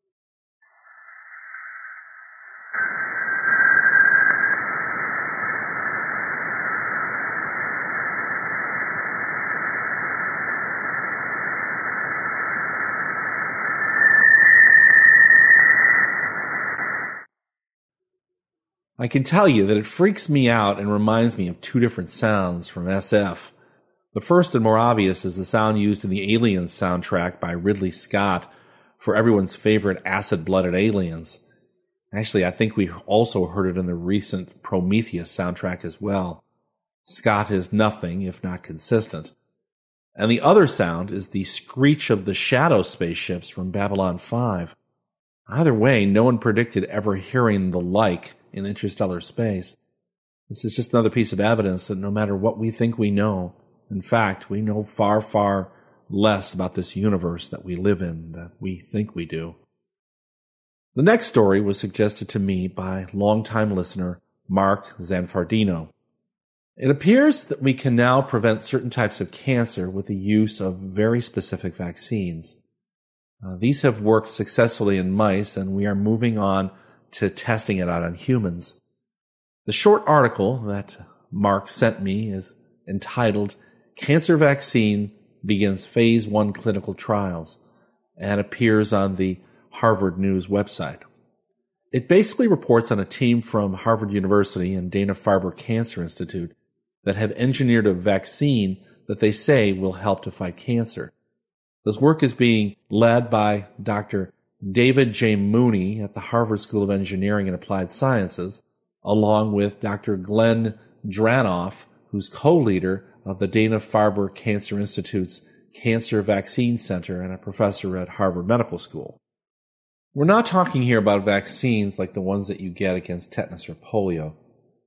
I can tell you that it freaks me out and reminds me of two different sounds from S F. The first and more obvious is the sound used in the Aliens soundtrack by Ridley Scott for everyone's favorite acid-blooded aliens. Actually, I think we also heard it in the recent Prometheus soundtrack as well. Scott is nothing if not consistent. And the other sound is the screech of the shadow spaceships from Babylon five. Either way, no one predicted ever hearing the like in interstellar space. This is just another piece of evidence that no matter what we think we know, in fact, we know far, far less about this universe that we live in than we think we do. The next story was suggested to me by longtime listener Mark Zanfardino. It appears that we can now prevent certain types of cancer with the use of very specific vaccines. Uh, these have worked successfully in mice, and we are moving on to testing it out on humans. The short article that Mark sent me is entitled Cancer Vaccine Begins Phase one Clinical Trials and appears on the Harvard News website. It basically reports on a team from Harvard University and Dana-Farber Cancer Institute that have engineered a vaccine that they say will help to fight cancer. This work is being led by Doctor David J. Mooney at the Harvard School of Engineering and Applied Sciences, along with Doctor Glenn Dranoff, who's co-leader of the Dana-Farber Cancer Institute's Cancer Vaccine Center and a professor at Harvard Medical School. We're not talking here about vaccines like the ones that you get against tetanus or polio.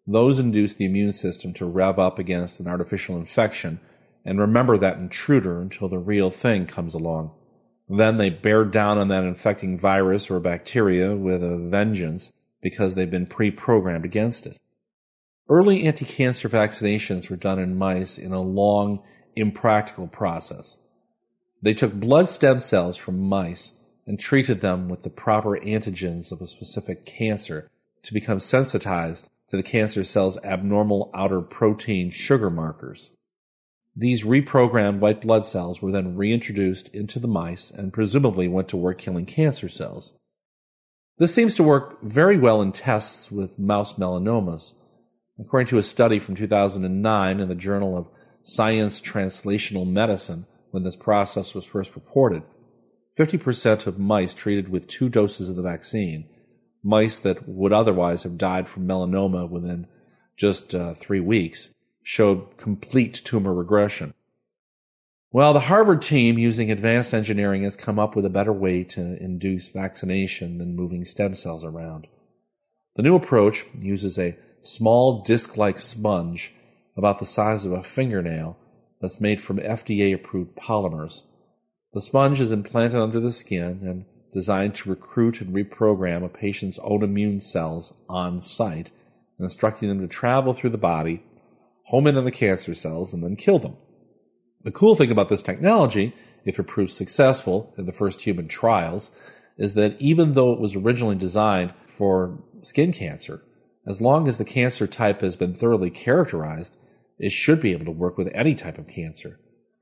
Those induce the immune system to rev up against an artificial infection and remember that intruder until the real thing comes along. Then they bear down on that infecting virus or bacteria with a vengeance because they've been pre-programmed against it. Early anti-cancer vaccinations were done in mice in a long, impractical process. They took blood stem cells from mice and treated them with the proper antigens of a specific cancer to become sensitized to the cancer cell's abnormal outer protein sugar markers. These reprogrammed white blood cells were then reintroduced into the mice and presumably went to work killing cancer cells. This seems to work very well in tests with mouse melanomas. According to a study from two thousand nine in the Journal of Science Translational Medicine, when this process was first reported, fifty percent of mice treated with two doses of the vaccine, mice that would otherwise have died from melanoma within just uh, three weeks, showed complete tumor regression. Well, the Harvard team, using advanced engineering, has come up with a better way to induce vaccination than moving stem cells around. The new approach uses a small disc-like sponge about the size of a fingernail that's made from F D A-approved polymers. The sponge is implanted under the skin and designed to recruit and reprogram a patient's own immune cells on site, instructing them to travel through the body, home in on the cancer cells, and then kill them. The cool thing about this technology, if it proves successful in the first human trials, is that even though it was originally designed for skin cancer, as long as the cancer type has been thoroughly characterized, it should be able to work with any type of cancer.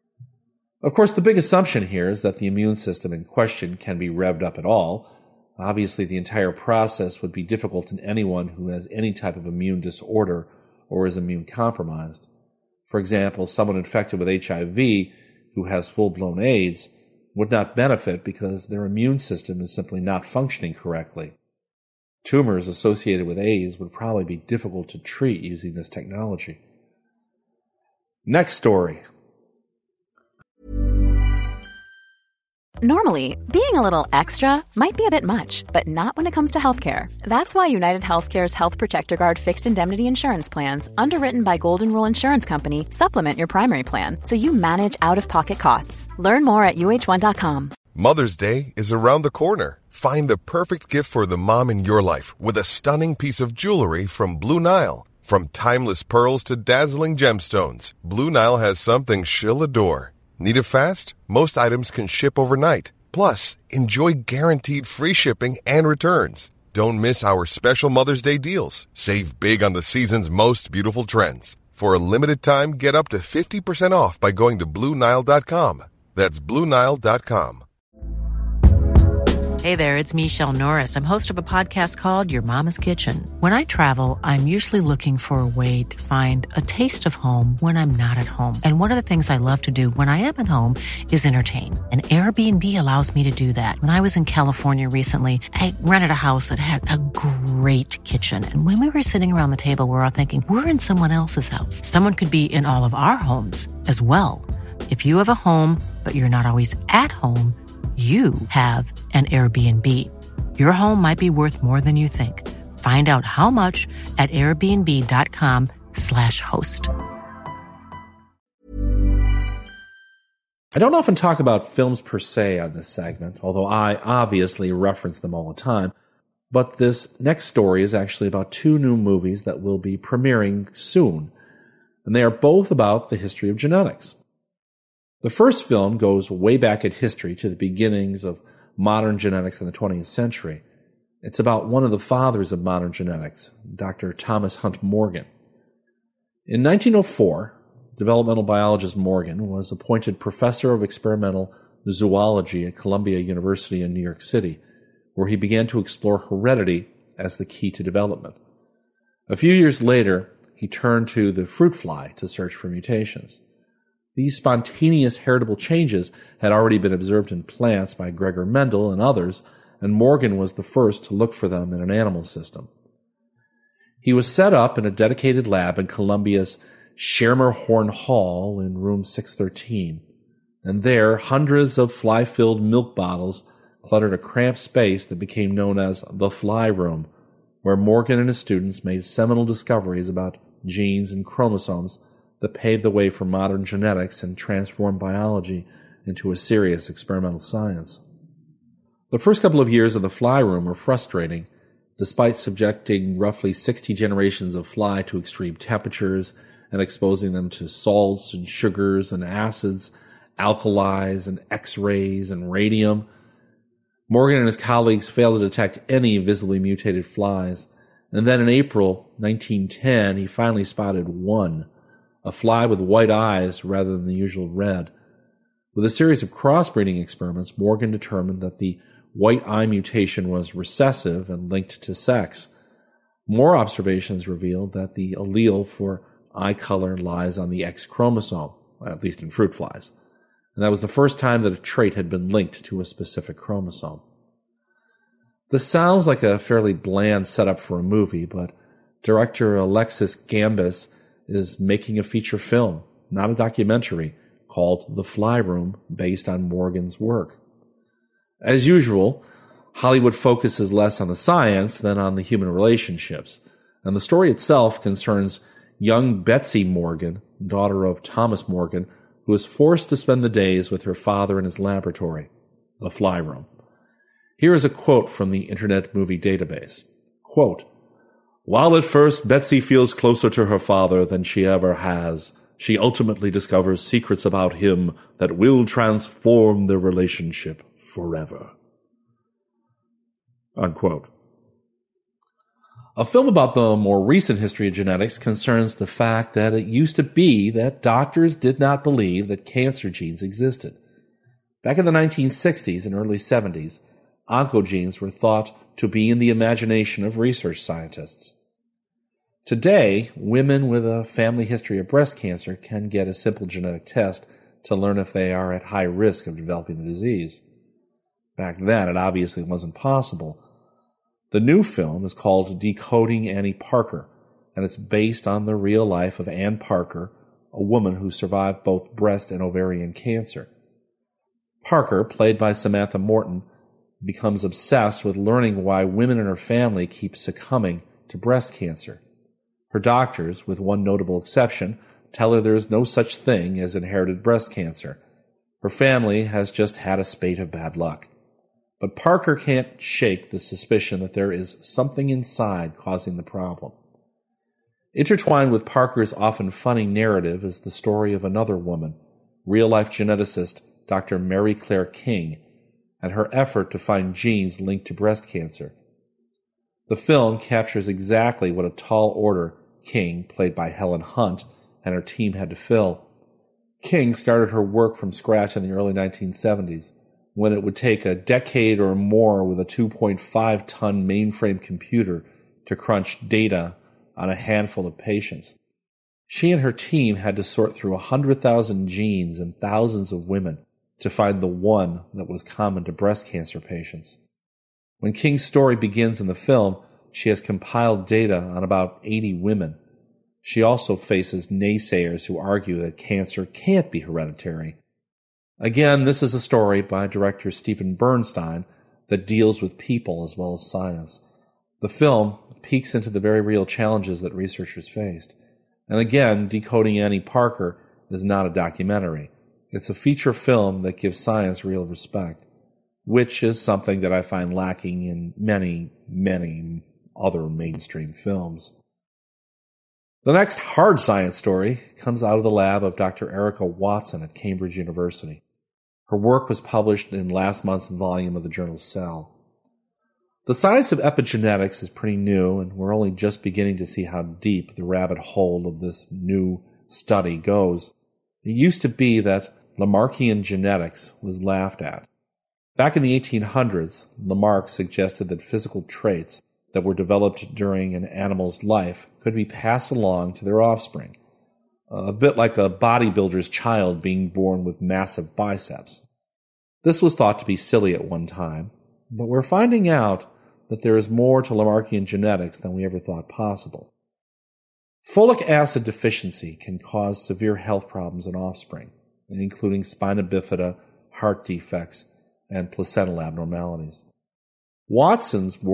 Of course, the big assumption here is that the immune system in question can be revved up at all. Obviously, the entire process would be difficult in anyone who has any type of immune disorder or is immune compromised. For example, someone infected with H I V who has full-blown AIDS would not benefit because their immune system is simply not functioning correctly. Tumors associated with AIDS would probably be difficult to treat using this technology. Next story. Normally, being a little extra might be a bit much, but not when it comes to healthcare. That's why United Healthcare's Health Protector Guard fixed indemnity insurance plans, underwritten by Golden Rule Insurance Company, supplement your primary plan so you manage out-of-pocket costs. Learn more at U H one dot com. Mother's Day is around the corner. Find the perfect gift for the mom in your life with a stunning piece of jewelry from Blue Nile. From timeless pearls to dazzling gemstones, Blue Nile has something she'll adore. Need it fast? Most items can ship overnight. Plus, enjoy guaranteed free shipping and returns. Don't miss our special Mother's Day deals. Save big on the season's most beautiful trends. For a limited time, get up to fifty percent off by going to Blue Nile dot com. That's Blue Nile dot com. Hey there, it's Michelle Norris. I'm host of a podcast called Your Mama's Kitchen. When I travel, I'm usually looking for a way to find a taste of home when I'm not at home. And one of the things I love to do when I am at home is entertain. And Airbnb allows me to do that. When I was in California recently, I rented a house that had a great kitchen. And when we were sitting around the table, we were all thinking, we're in someone else's house. Someone could be in all of our homes as well. If you have a home, but you're not always at home, you have an Airbnb. Your home might be worth more than you think. Find out how much at airbnb.com slash host. I don't often talk about films per se on this segment, although I obviously reference them all the time. But this next story is actually about two new movies that will be premiering soon. And they are both about the history of genetics. The first film goes way back in history to the beginnings of modern genetics in the twentieth century. It's about one of the fathers of modern genetics, Doctor Thomas Hunt Morgan. In nineteen oh four, developmental biologist Morgan was appointed professor of experimental zoology at Columbia University in New York City, where he began to explore heredity as the key to development. A few years later, he turned to the fruit fly to search for mutations. These spontaneous heritable changes had already been observed in plants by Gregor Mendel and others, and Morgan was the first to look for them in an animal system. He was set up in a dedicated lab in Columbia's Schermerhorn Hall in room six thirteen, and there hundreds of fly-filled milk bottles cluttered a cramped space that became known as the fly room, where Morgan and his students made seminal discoveries about genes and chromosomes that paved the way for modern genetics and transformed biology into a serious experimental science. The first couple of years of the fly room were frustrating, despite subjecting roughly sixty generations of fly to extreme temperatures and exposing them to salts and sugars and acids, alkalis and X-rays and radium. Morgan and his colleagues failed to detect any visibly mutated flies, and then in April nineteen ten he finally spotted one, a fly with white eyes rather than the usual red. With a series of crossbreeding experiments, Morgan determined that the white eye mutation was recessive and linked to sex. More observations revealed that the allele for eye color lies on the X chromosome, at least in fruit flies. And that was the first time that a trait had been linked to a specific chromosome. This sounds like a fairly bland setup for a movie, but director Alexis Gambis is making a feature film, not a documentary, called The Fly Room, based on Morgan's work. As usual, Hollywood focuses less on the science than on the human relationships, and the story itself concerns young Betsy Morgan, daughter of Thomas Morgan, who is forced to spend the days with her father in his laboratory, the Fly Room. Here is a quote from the Internet Movie Database. Quote, "While at first Betsy feels closer to her father than she ever has, she ultimately discovers secrets about him that will transform their relationship forever." Unquote. A film about the more recent history of genetics concerns the fact that it used to be that doctors did not believe that cancer genes existed. Back in the nineteen sixties and early seventies, oncogenes were thought to be in the imagination of research scientists. Today, women with a family history of breast cancer can get a simple genetic test to learn if they are at high risk of developing the disease. Back then, it obviously wasn't possible. The new film is called Decoding Annie Parker, and it's based on the real life of Ann Parker, a woman who survived both breast and ovarian cancer. Parker, played by Samantha Morton, becomes obsessed with learning why women in her family keep succumbing to breast cancer. Her doctors, with one notable exception, tell her there is no such thing as inherited breast cancer. Her family has just had a spate of bad luck. But Parker can't shake the suspicion that there is something inside causing the problem. Intertwined with Parker's often funny narrative is the story of another woman, real-life geneticist Doctor Mary Claire King, and her effort to find genes linked to breast cancer. The film captures exactly what a tall order King, played by Helen Hunt, and her team had to fill. King started her work from scratch in the early nineteen seventies, when it would take a decade or more with a two point five ton mainframe computer to crunch data on a handful of patients. She and her team had to sort through one hundred thousand genes and thousands of women to find the one that was common to breast cancer patients. When King's story begins in the film, she has compiled data on about eighty women. She also faces naysayers who argue that cancer can't be hereditary. Again, this is a story by director Stephen Bernstein that deals with people as well as science. The film peeks into the very real challenges that researchers faced. And again, Decoding Annie Parker is not a documentary. It's a feature film that gives science real respect, which is something that I find lacking in many, many other mainstream films. The next hard science story comes out of the lab of Doctor Erica Watson at Cambridge University. Her work was published in last month's volume of the journal Cell. The science of epigenetics is pretty new, and we're only just beginning to see how deep the rabbit hole of this new study goes. It used to be that Lamarckian genetics was laughed at. Back in the eighteen hundreds, Lamarck suggested that physical traits that were developed during an animal's life could be passed along to their offspring, a bit like a bodybuilder's child being born with massive biceps. This was thought to be silly at one time, but we're finding out that there is more to Lamarckian genetics than we ever thought possible. Folic acid deficiency can cause severe health problems in offspring, including spina bifida, heart defects, and placental abnormalities. Watson's work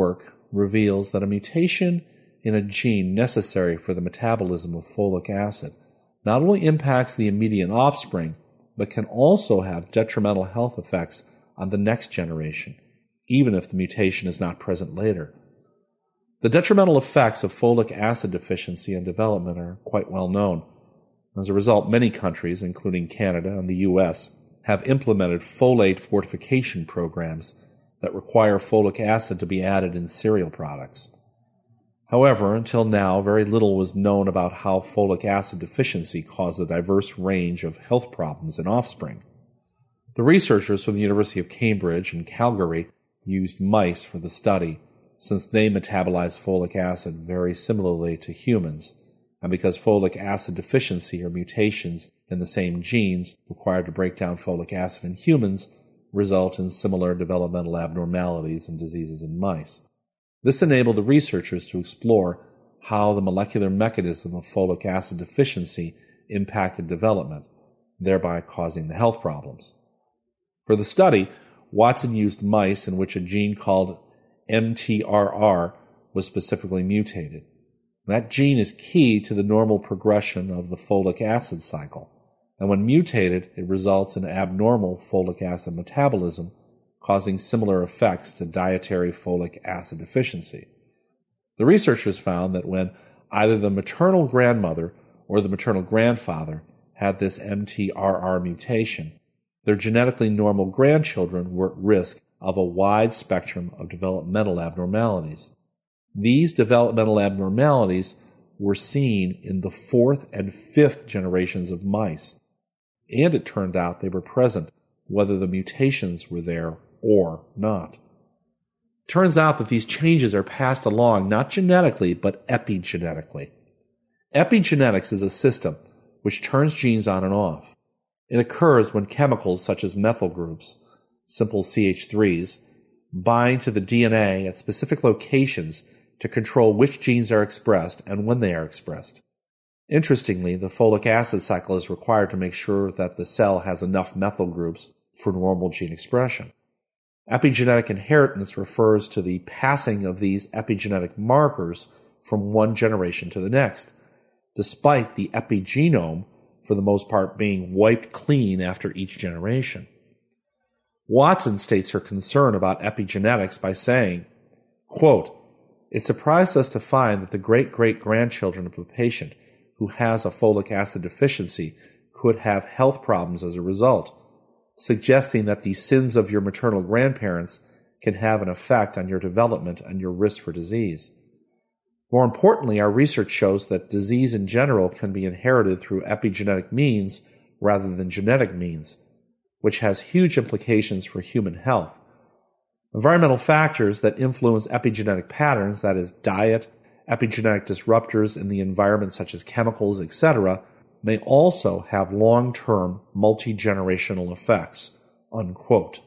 reveals that a mutation in a gene necessary for the metabolism of folic acid not only impacts the immediate offspring, but can also have detrimental health effects on the next generation, even if the mutation is not present later. The detrimental effects of folic acid deficiency and development are quite well known. As a result, many countries, including Canada and the U S, have implemented folate fortification programs that require folic acid to be added in cereal products. However, until now, very little was known about how folic acid deficiency caused a diverse range of health problems in offspring. The researchers from the University of Cambridge and Calgary used mice for the study, since they metabolize folic acid very similarly to humans, and because folic acid deficiency or mutations in the same genes required to break down folic acid in humans result in similar developmental abnormalities and diseases in mice. This enabled the researchers to explore how the molecular mechanism of folic acid deficiency impacted development, thereby causing the health problems. For the study, Watson used mice in which a gene called M T R R was specifically mutated. That gene is key to the normal progression of the folic acid cycle, and when mutated, it results in abnormal folic acid metabolism, causing similar effects to dietary folic acid deficiency. The researchers found that when either the maternal grandmother or the maternal grandfather had this M T R R mutation, their genetically normal grandchildren were at risk of a wide spectrum of developmental abnormalities. These developmental abnormalities were seen in the fourth and fifth generations of mice, and it turned out they were present whether the mutations were there or not. It turns out that these changes are passed along not genetically but epigenetically. Epigenetics is a system which turns genes on and off. It occurs when chemicals such as methyl groups, simple C H threes, bind to the D N A at specific locations to control which genes are expressed and when they are expressed. Interestingly, the folic acid cycle is required to make sure that the cell has enough methyl groups for normal gene expression. Epigenetic inheritance refers to the passing of these epigenetic markers from one generation to the next, despite the epigenome, for the most part, being wiped clean after each generation. Watson states her concern about epigenetics by saying, quote, "It surprised us to find that the great-great-grandchildren of a patient who has a folic acid deficiency could have health problems as a result, suggesting that the sins of your maternal grandparents can have an effect on your development and your risk for disease. More importantly, our research shows that disease in general can be inherited through epigenetic means rather than genetic means, which has huge implications for human health. Environmental factors that influence epigenetic patterns, that is, diet, epigenetic disruptors in the environment such as chemicals, et cetera, may also have long-term multi-generational effects." Unquote.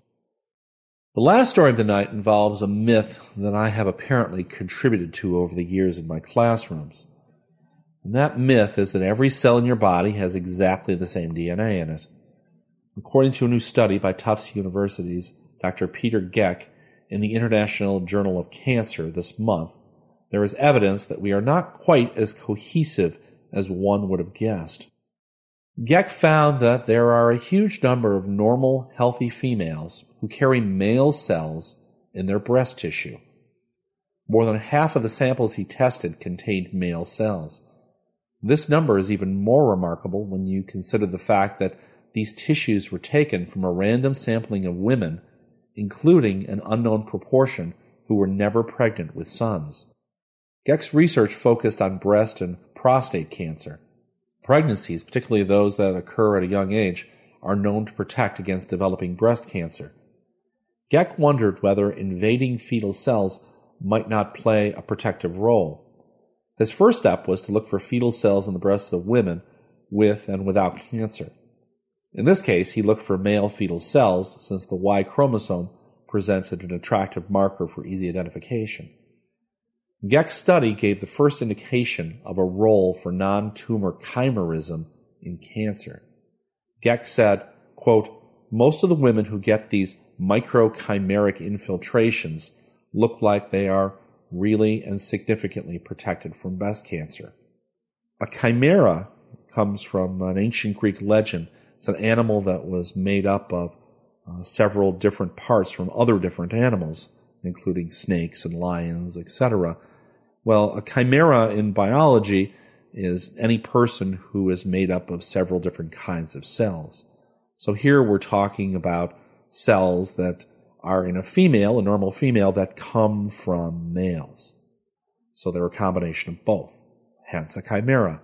The last story of the night involves a myth that I have apparently contributed to over the years in my classrooms. And that myth is that every cell in your body has exactly the same D N A in it. According to a new study by Tufts University's Doctor Peter Geck in the International Journal of Cancer this month, there is evidence that we are not quite as cohesive as one would have guessed. Geck found that there are a huge number of normal, healthy females who carry male cells in their breast tissue. More than half of the samples he tested contained male cells. This number is even more remarkable when you consider the fact that these tissues were taken from a random sampling of women, including an unknown proportion who were never pregnant with sons. Geck's research focused on breast and prostate cancer. Pregnancies, particularly those that occur at a young age, are known to protect against developing breast cancer. Geck wondered whether invading fetal cells might not play a protective role. His first step was to look for fetal cells in the breasts of women with and without cancer. In this case, he looked for male fetal cells, since the Y chromosome presented an attractive marker for easy identification. Geck's study gave the first indication of a role for non-tumor chimerism in cancer. Geck said, quote, "Most of the women who get these microchimeric infiltrations look like they are really and significantly protected from breast cancer. A chimera comes from an ancient Greek legend. It's an animal that was made up of uh, several different parts from other different animals, including snakes and lions, et cetera. Well, a chimera in biology is any person who is made up of several different kinds of cells. So here we're talking about cells that are in a female, a normal female, that come from males. So they're a combination of both, hence a chimera.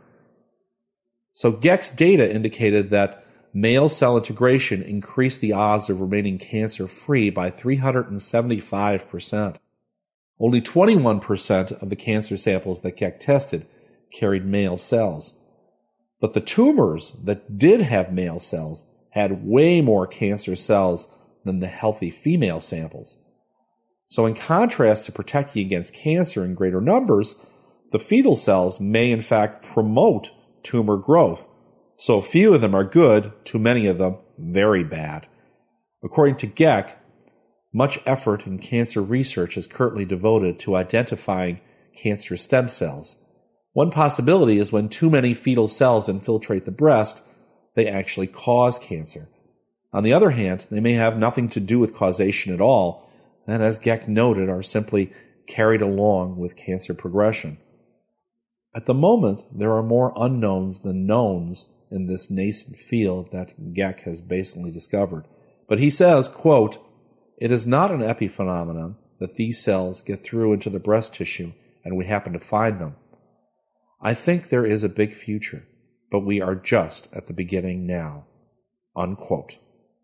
So Geck's data indicated that male cell integration increased the odds of remaining cancer-free by three hundred seventy-five percent. Only twenty-one percent of the cancer samples that Geck tested carried male cells. But the tumors that did have male cells had way more cancer cells than the healthy female samples. So in contrast to protecting against cancer in greater numbers, the fetal cells may in fact promote tumor growth. So few of them are good, too many of them very bad. According to Geck, much effort in cancer research is currently devoted to identifying cancer stem cells. One possibility is when too many fetal cells infiltrate the breast, they actually cause cancer. On the other hand, they may have nothing to do with causation at all, and as Geck noted, are simply carried along with cancer progression. At the moment, there are more unknowns than knowns in this nascent field that Geck has basically discovered. But he says, quote, "It is not an epiphenomenon that these cells get through into the breast tissue and we happen to find them. I think there is a big future, but we are just at the beginning now." Unquote.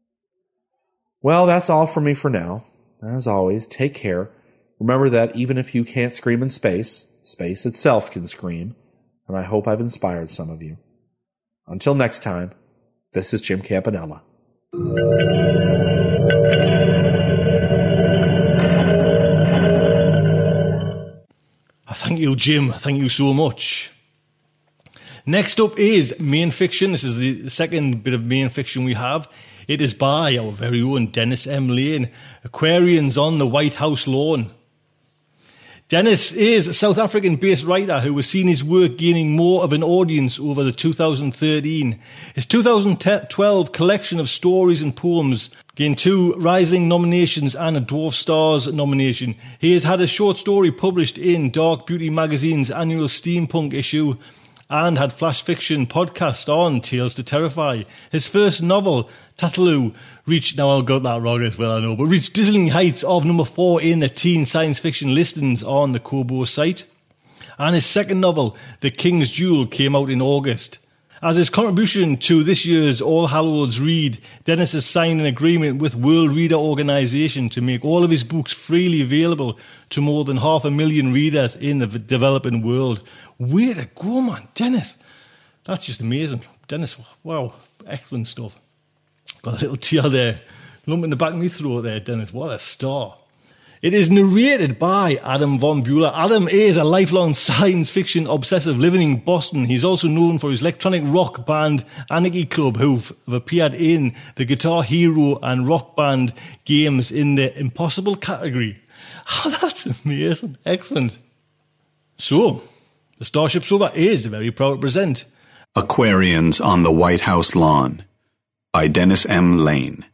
Well, that's all for me for now. As always, take care. Remember that even if you can't scream in space, space itself can scream, and I hope I've inspired some of you. Until next time, this is Jim Campanella. Thank you, Jim. Thank you so much. Next up is main fiction. This is the second bit of main fiction we have. It is by our very own Dennis M. Lane, Aquarians on the White House Lawn. Dennis is a South African-based writer who has seen his work gaining more of an audience over the two thousand thirteen. His two thousand twelve collection of stories and poems gained two Rising nominations and a Dwarf Stars nomination. He has had a short story published in Dark Beauty magazine's annual Steampunk issue and had Flash Fiction podcast on Tales to Terrify. His first novel, Tataloo, reached, now I got that wrong as well, I know, but reached dizzying heights of number four in the teen science fiction listings on the Kobo site. And his second novel, The King's Jewel, came out in August. As his contribution to this year's All Hallows Read, Dennis has signed an agreement with World Reader Organisation to make all of his books freely available to more than half a million readers in the developing world. Way to go, man, Dennis. That's just amazing. Dennis, wow, excellent stuff. Got a little tear there, lump in the back of my throat there, Dennis. What a star. It is narrated by Adam von Bueller. Adam is a lifelong science fiction obsessive living in Boston. He's also known for his electronic rock band Anarchy Club, who've appeared in the Guitar Hero and Rock Band games in the Impossible category. Oh, that's amazing. Excellent. So, the Starship Sofa is very proud to present Aquarians on the White House Lawn by Dennis M. Lane.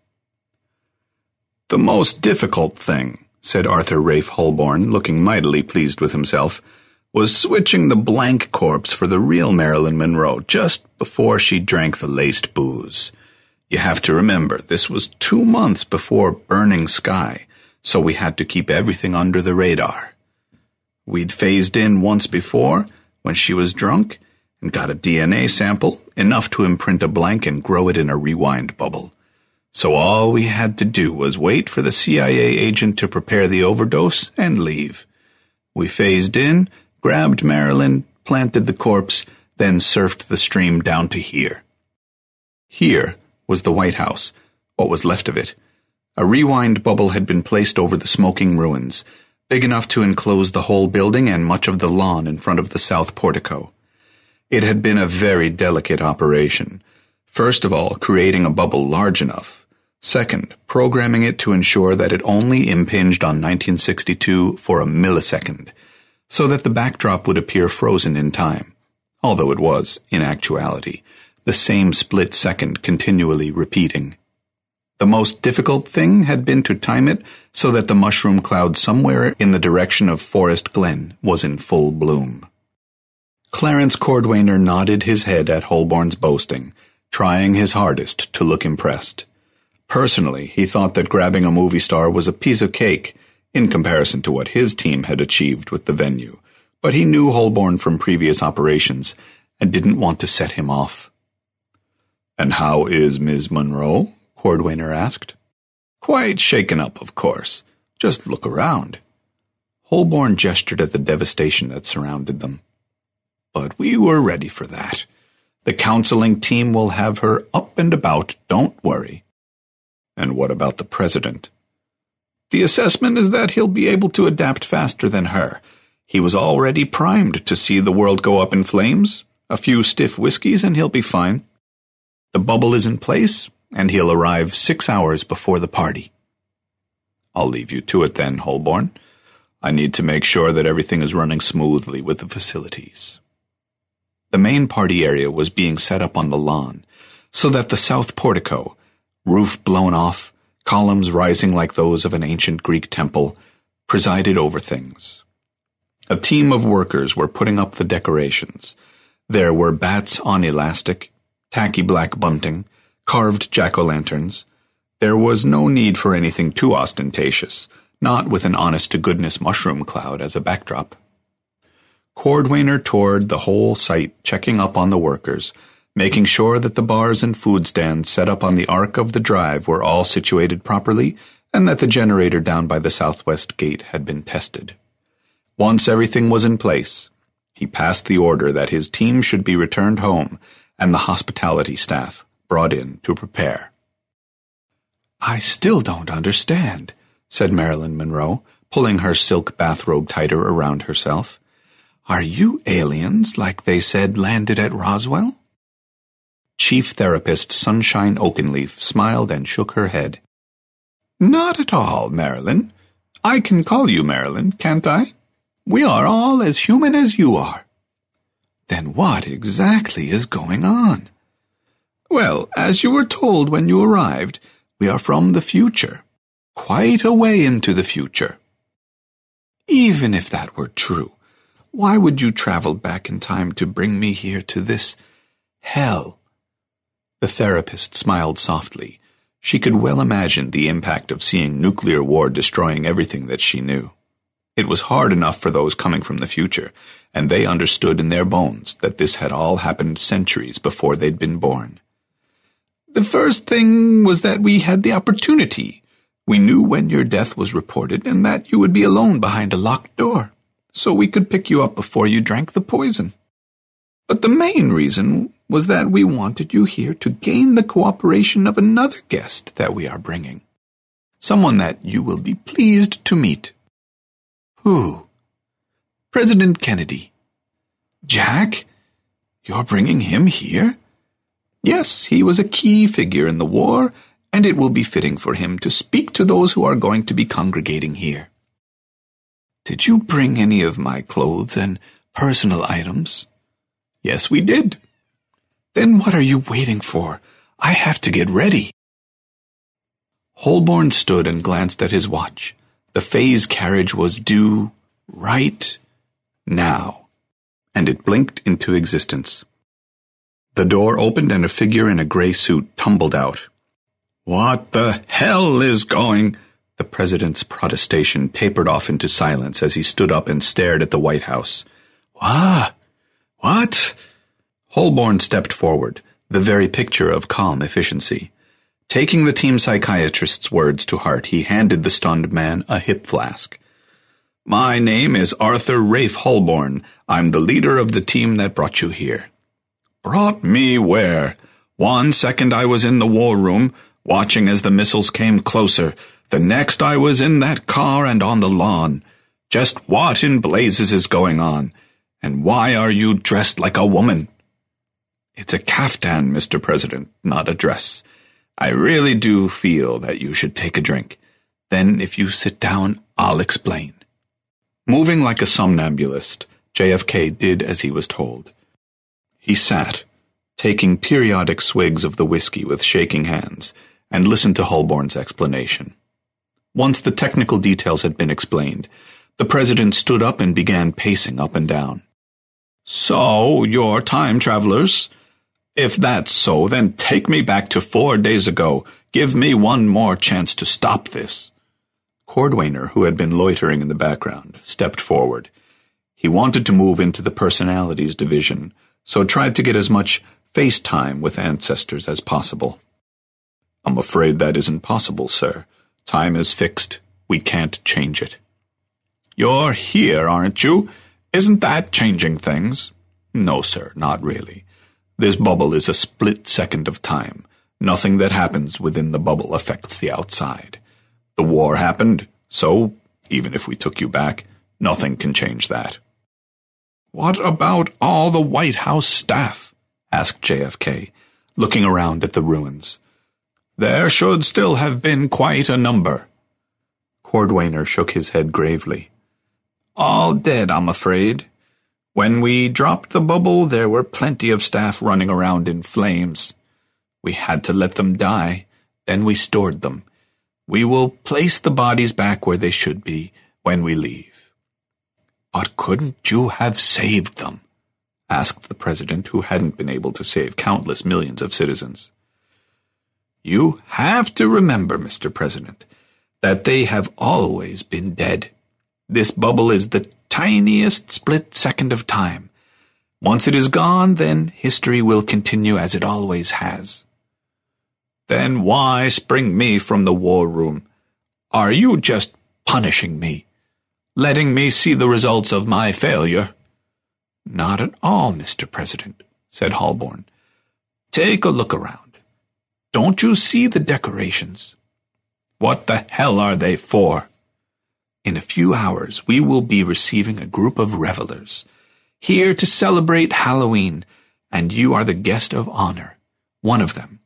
The most difficult thing, said Arthur Rafe Holborn, looking mightily pleased with himself, was switching the blank corpse for the real Marilyn Monroe just before she drank the laced booze. You have to remember, this was two months before Burning Sky, so we had to keep everything under the radar. We'd phased in once before, when she was drunk, and got a D N A sample, enough to imprint a blank and grow it in a rewind bubble. So all we had to do was wait for the C I A agent to prepare the overdose and leave. We phased in, grabbed Marilyn, planted the corpse, then surfed the stream down to here. Here was the White House, what was left of it. A rewind bubble had been placed over the smoking ruins, big enough to enclose the whole building and much of the lawn in front of the south portico. It had been a very delicate operation. First of all, creating a bubble large enough, Second, programming it to ensure that it only impinged on nineteen sixty-two for a millisecond, so that the backdrop would appear frozen in time, although it was, in actuality, the same split second continually repeating. The most difficult thing had been to time it so that the mushroom cloud somewhere in the direction of Forest Glen was in full bloom. Clarence Cordwainer nodded his head at Holborn's boasting, trying his hardest to look impressed. Personally, he thought that grabbing a movie star was a piece of cake in comparison to what his team had achieved with the venue, but he knew Holborn from previous operations and didn't want to set him off. "And how is Miz Monroe?" Cordwainer asked. "Quite shaken up, of course. Just look around." Holborn gestured at the devastation that surrounded them. "But we were ready for that. The counseling team will have her up and about, don't worry." "And what about the president?" "The assessment is that he'll be able to adapt faster than her. He was already primed to see the world go up in flames. A few stiff whiskeys and he'll be fine. The bubble is in place, and he'll arrive six hours before the party." "I'll leave you to it then, Holborn. I need to make sure that everything is running smoothly with the facilities." The main party area was being set up on the lawn, so that the south portico, roof blown off, columns rising like those of an ancient Greek temple, presided over things. A team of workers were putting up the decorations. There were bats on elastic, tacky black bunting, carved jack-o'-lanterns. There was no need for anything too ostentatious, not with an honest-to-goodness mushroom cloud as a backdrop. Cordwainer toured the whole site, checking up on the workers, making sure that the bars and food stands set up on the arc of the drive were all situated properly and that the generator down by the southwest gate had been tested. Once everything was in place, he passed the order that his team should be returned home and the hospitality staff brought in to prepare. "I still don't understand," said Marilyn Monroe, pulling her silk bathrobe tighter around herself. "Are you aliens like they said landed at Roswell?" Chief Therapist Sunshine Oakenleaf smiled and shook her head. "Not at all, Marilyn. I can call you Marilyn, can't I? We are all as human as you are." "Then what exactly is going on?" "Well, as you were told when you arrived, we are from the future, quite a way into the future." "Even if that were true, why would you travel back in time to bring me here to this hell?" The therapist smiled softly. She could well imagine the impact of seeing nuclear war destroying everything that she knew. It was hard enough for those coming from the future, and they understood in their bones that this had all happened centuries before they'd been born. "The first thing was that we had the opportunity. We knew when your death was reported and that you would be alone behind a locked door, so we could pick you up before you drank the poison. But the main reason was that we wanted you here to gain the cooperation of another guest that we are bringing, someone that you will be pleased to meet." "Who?" "President Kennedy." "Jack? You're bringing him here?" "Yes, he was a key figure in the war, and it will be fitting for him to speak to those who are going to be congregating here." "Did you bring any of my clothes and personal items?" "Yes, we did." "Then what are you waiting for? I have to get ready." Holborn stood and glanced at his watch. The phase carriage was due right now, and it blinked into existence. The door opened and a figure in a gray suit tumbled out. "What the hell is going?" The president's protestation tapered off into silence as he stood up and stared at the White House. "What? What?" Holborn stepped forward, the very picture of calm efficiency. Taking the team psychiatrist's words to heart, he handed the stunned man a hip flask. "My name is Arthur Rafe Holborn. I'm the leader of the team that brought you here." "Brought me where? One second I was in the war room, watching as the missiles came closer. The next I was in that car and on the lawn. Just what in blazes is going on? And why are you dressed like a woman?" "It's a caftan, Mister President, not a dress. I really do feel that you should take a drink. Then, if you sit down, I'll explain." Moving like a somnambulist, J F K did as he was told. He sat, taking periodic swigs of the whiskey with shaking hands, and listened to Holborn's explanation. Once the technical details had been explained, the president stood up and began pacing up and down. "So, you're time travelers? If that's so, then take me back to four days ago. Give me one more chance to stop this." Cordwainer, who had been loitering in the background, stepped forward. He wanted to move into the personalities division, so tried to get as much face time with ancestors as possible. "I'm afraid that isn't possible, sir. Time is fixed. We can't change it." "You're here, aren't you? Isn't that changing things?" "No, sir, not really. This bubble is a split second of time. Nothing that happens within the bubble affects the outside. The war happened, so, even if we took you back, nothing can change that." "What about all the White House staff?" asked J F K, looking around at the ruins. "There should still have been quite a number." Cordwainer shook his head gravely. "All dead, I'm afraid. When we dropped the bubble, there were plenty of staff running around in flames. We had to let them die, then we stored them. We will place the bodies back where they should be when we leave." "But couldn't you have saved them?" asked the president, who hadn't been able to save countless millions of citizens. "You have to remember, Mister President, that they have always been dead. This bubble is the tiniest split second of time. Once it is gone, then history will continue as it always has." "Then why spring me from the war room? Are you just punishing me? Letting me see the results of my failure?" "Not at all, Mister President," said Holborn. "Take a look around. Don't you see the decorations? What the hell are they for? In a few hours we will be receiving a group of revelers, here to celebrate Halloween, and you are the guest of honor, one of them."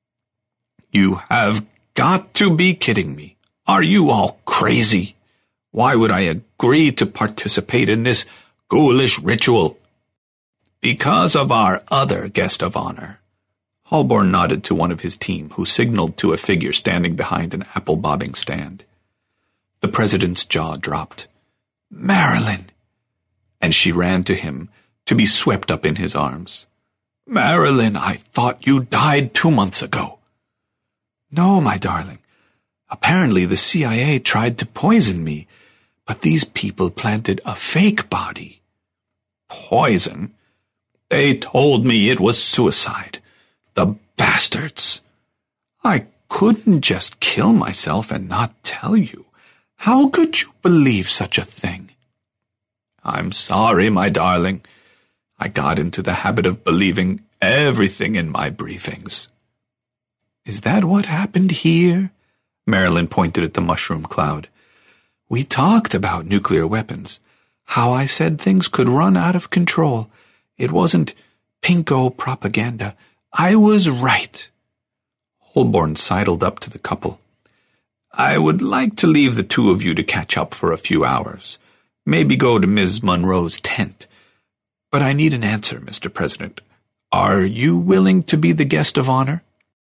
"You have got to be kidding me. Are you all crazy? Why would I agree to participate in this ghoulish ritual?" "Because of our other guest of honor." Holborn nodded to one of his team, who signaled to a figure standing behind an apple-bobbing stand. The president's jaw dropped. "Marilyn!" And she ran to him, to be swept up in his arms. "Marilyn, I thought you died two months ago." "No, my darling. Apparently the C I A tried to poison me, but these people planted a fake body." "Poison? They told me it was suicide. The bastards! I couldn't just kill myself and not tell you. How could you believe such a thing?" "I'm sorry, my darling. I got into the habit of believing everything in my briefings." "Is that what happened here?" Marilyn pointed at the mushroom cloud. "We talked about nuclear weapons. How I said things could run out of control. It wasn't pinko propaganda. I was right." Holborn sidled up to the couple. "I would like to leave the two of you to catch up for a few hours. Maybe go to Miz Monroe's tent. But I need an answer, Mister President. Are you willing to be the guest of honor?"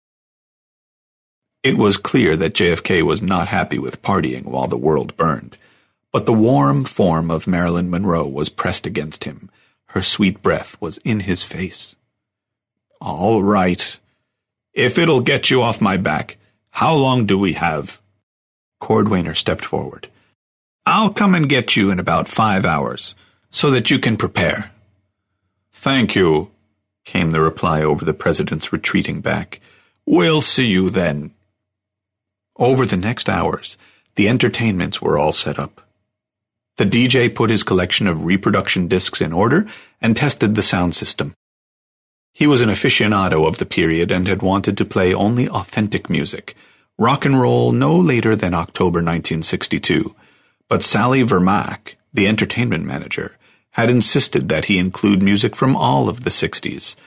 It was clear that J F K was not happy with partying while the world burned, but the warm form of Marilyn Monroe was pressed against him. Her sweet breath was in his face. "All right. If it'll get you off my back, how long do we have?" Cordwainer stepped forward. "I'll come and get you in about five hours, so that you can prepare." "Thank you," came the reply over the president's retreating back. "We'll see you then." Over the next hours, the entertainments were all set up. The D J put his collection of reproduction discs in order and tested the sound system. He was an aficionado of the period and had wanted to play only authentic music, rock and roll no later than October nineteen sixty-two, but Sally Vermack, the entertainment manager, had insisted that he include music from all of the sixties,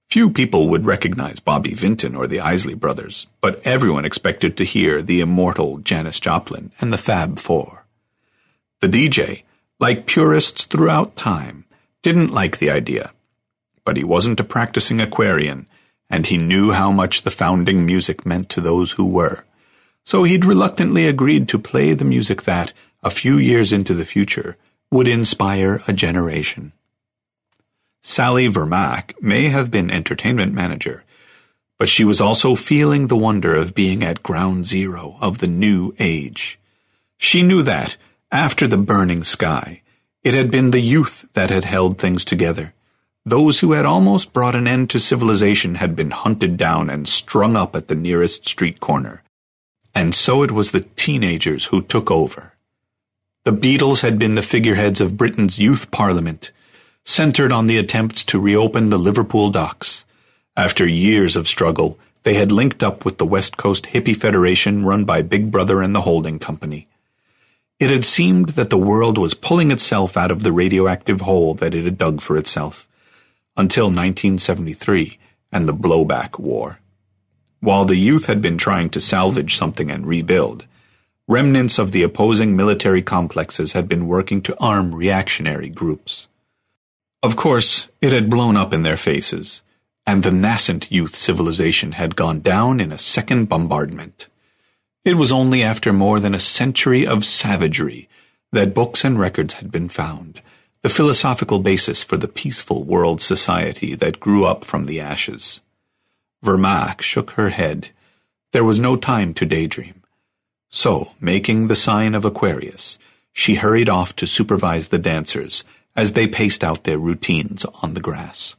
Few people would recognize Bobby Vinton or the Isley Brothers, but everyone expected to hear the immortal Janis Joplin and the Fab Four. The D J, like purists throughout time, didn't like the idea, but he wasn't a practicing Aquarian, and he knew how much the founding music meant to those who were, so he'd reluctantly agreed to play the music that, a few years into the future, would inspire a generation. Sally Vermack may have been entertainment manager, but she was also feeling the wonder of being at ground zero of the new age. She knew that, after the burning sky, it had been the youth that had held things together. Those who had almost brought an end to civilization had been hunted down and strung up at the nearest street corner. And so it was the teenagers who took over. The Beatles had been the figureheads of Britain's youth parliament, centered on the attempts to reopen the Liverpool docks. After years of struggle, they had linked up with the West Coast Hippie Federation run by Big Brother and the Holding Company. It had seemed that the world was pulling itself out of the radioactive hole that it had dug for itself, until nineteen seventy-three and the Blowback War. While the youth had been trying to salvage something and rebuild, remnants of the opposing military complexes had been working to arm reactionary groups. Of course, it had blown up in their faces, and the nascent youth civilization had gone down in a second bombardment. It was only after more than a century of savagery that books and records had been found, the philosophical basis for the peaceful world society that grew up from the ashes. Vermack shook her head. There was no time to daydream. So, making the sign of Aquarius, she hurried off to supervise the dancers as they paced out their routines on the grass.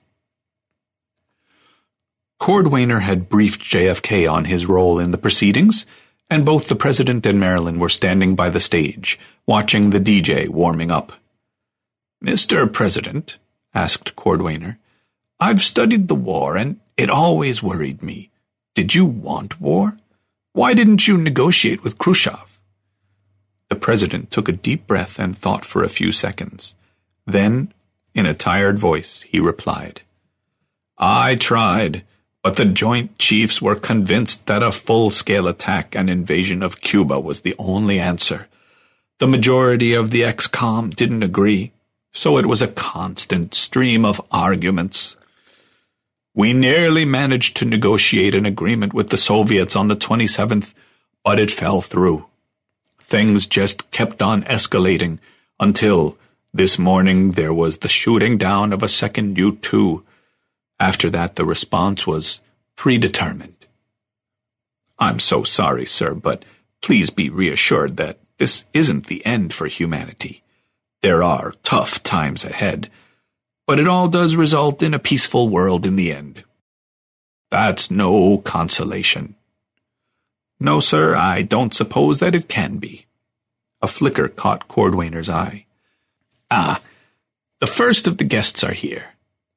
Cordwainer had briefed J F K on his role in the proceedings, and both the President and Marilyn were standing by the stage, watching the D J warming up. "Mister President," asked Cordwainer, "I've studied the war, and it always worried me. Did you want war? Why didn't you negotiate with Khrushchev?" The President took a deep breath and thought for a few seconds. Then, in a tired voice, he replied, "I tried, but the Joint Chiefs were convinced that a full-scale attack and invasion of Cuba was the only answer. The majority of the ex-com didn't agree, so it was a constant stream of arguments. We nearly managed to negotiate an agreement with the Soviets on the twenty-seventh, but it fell through. Things just kept on escalating until this morning there was the shooting down of a second U two. After that, the response was predetermined. I'm so sorry, sir, but please be reassured that this isn't the end for humanity. There are tough times ahead, but it all does result in a peaceful world in the end. That's no consolation." "No, sir, I don't suppose that it can be." A flicker caught Cordwainer's eye. "Ah, the first of the guests are here."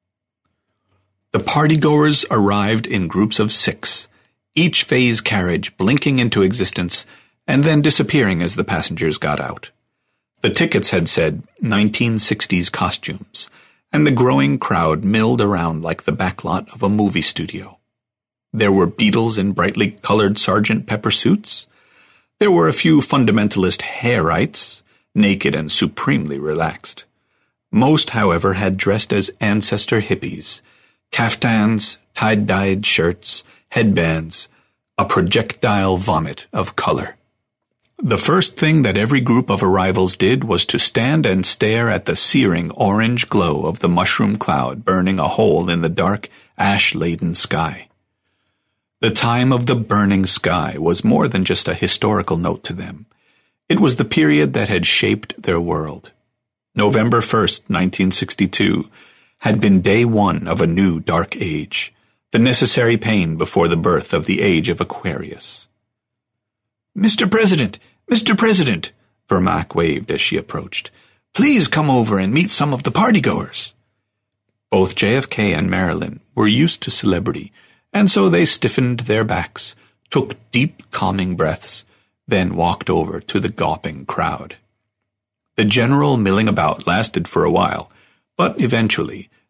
The partygoers arrived in groups of six, each phase carriage blinking into existence and then disappearing as the passengers got out. The tickets had said nineteen sixties costumes, and the growing crowd milled around like the backlot of a movie studio. There were Beatles in brightly colored Sergeant Pepper suits. There were a few fundamentalist Hayrites, naked and supremely relaxed. Most, however, had dressed as ancestor hippies, caftans, tie-dyed shirts, headbands, a projectile vomit of color. The first thing that every group of arrivals did was to stand and stare at the searing orange glow of the mushroom cloud burning a hole in the dark, ash-laden sky. The time of the burning sky was more than just a historical note to them. It was the period that had shaped their world. November first, nineteen sixty-two, had been day one of a new dark age, the necessary pain before the birth of the age of Aquarius. "Mister President, Mister President," Vermack waved as she approached. "Please come over and meet some of the partygoers." Both J F K and Marilyn were used to celebrity, and so they stiffened their backs, took deep, calming breaths, then walked over to the gawping crowd. The general milling about lasted for a while, but eventually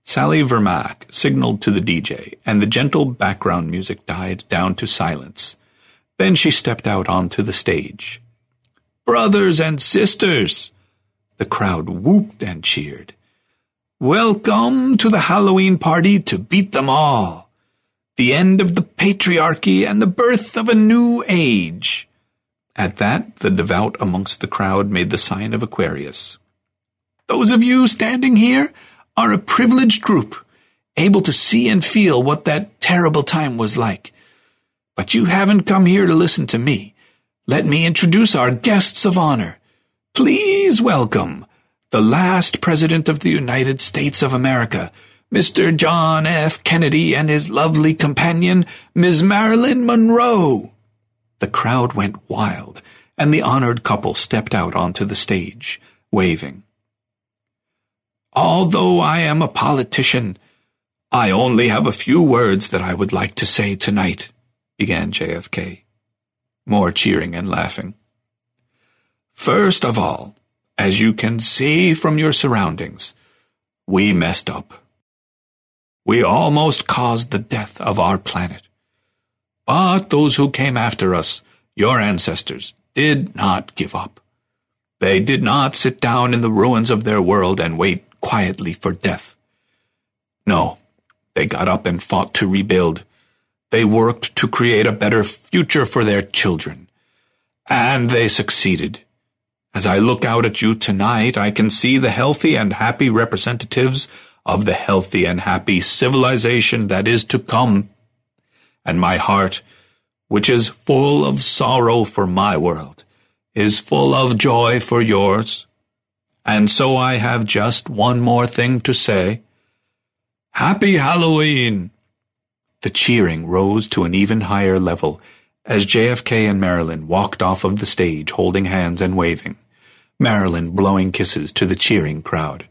Sally Vermack signaled to the D J, and the gentle background music died down to silence. Then she stepped out onto the stage. "Brothers and sisters!" The crowd whooped and cheered. "Welcome to the Halloween party to beat them all. The end of the patriarchy and the birth of a new age." At that, the devout amongst the crowd made the sign of Aquarius. "Those of you standing here are a privileged group, able to see and feel what that terrible time was like. But you haven't come here to listen to me. Let me introduce our guests of honor. Please welcome the last President of the United States of America, Mister John F. Kennedy, and his lovely companion, Miz Marilyn Monroe." The crowd went wild, and the honored couple stepped out onto the stage, waving. "Although I am a politician, I only have a few words that I would like to say tonight," began J F K. More cheering and laughing. "First of all, as you can see from your surroundings, we messed up. We almost caused the death of our planet. But those who came after us, your ancestors, did not give up. They did not sit down in the ruins of their world and wait quietly for death. No, they got up and fought to rebuild. They worked to create a better future for their children. And they succeeded. As I look out at you tonight, I can see the healthy and happy representatives of the healthy and happy civilization that is to come. And my heart, which is full of sorrow for my world, is full of joy for yours. And so I have just one more thing to say. Happy Halloween!" The cheering rose to an even higher level as J F K and Marilyn walked off of the stage holding hands and waving, Marilyn blowing kisses to the cheering crowd.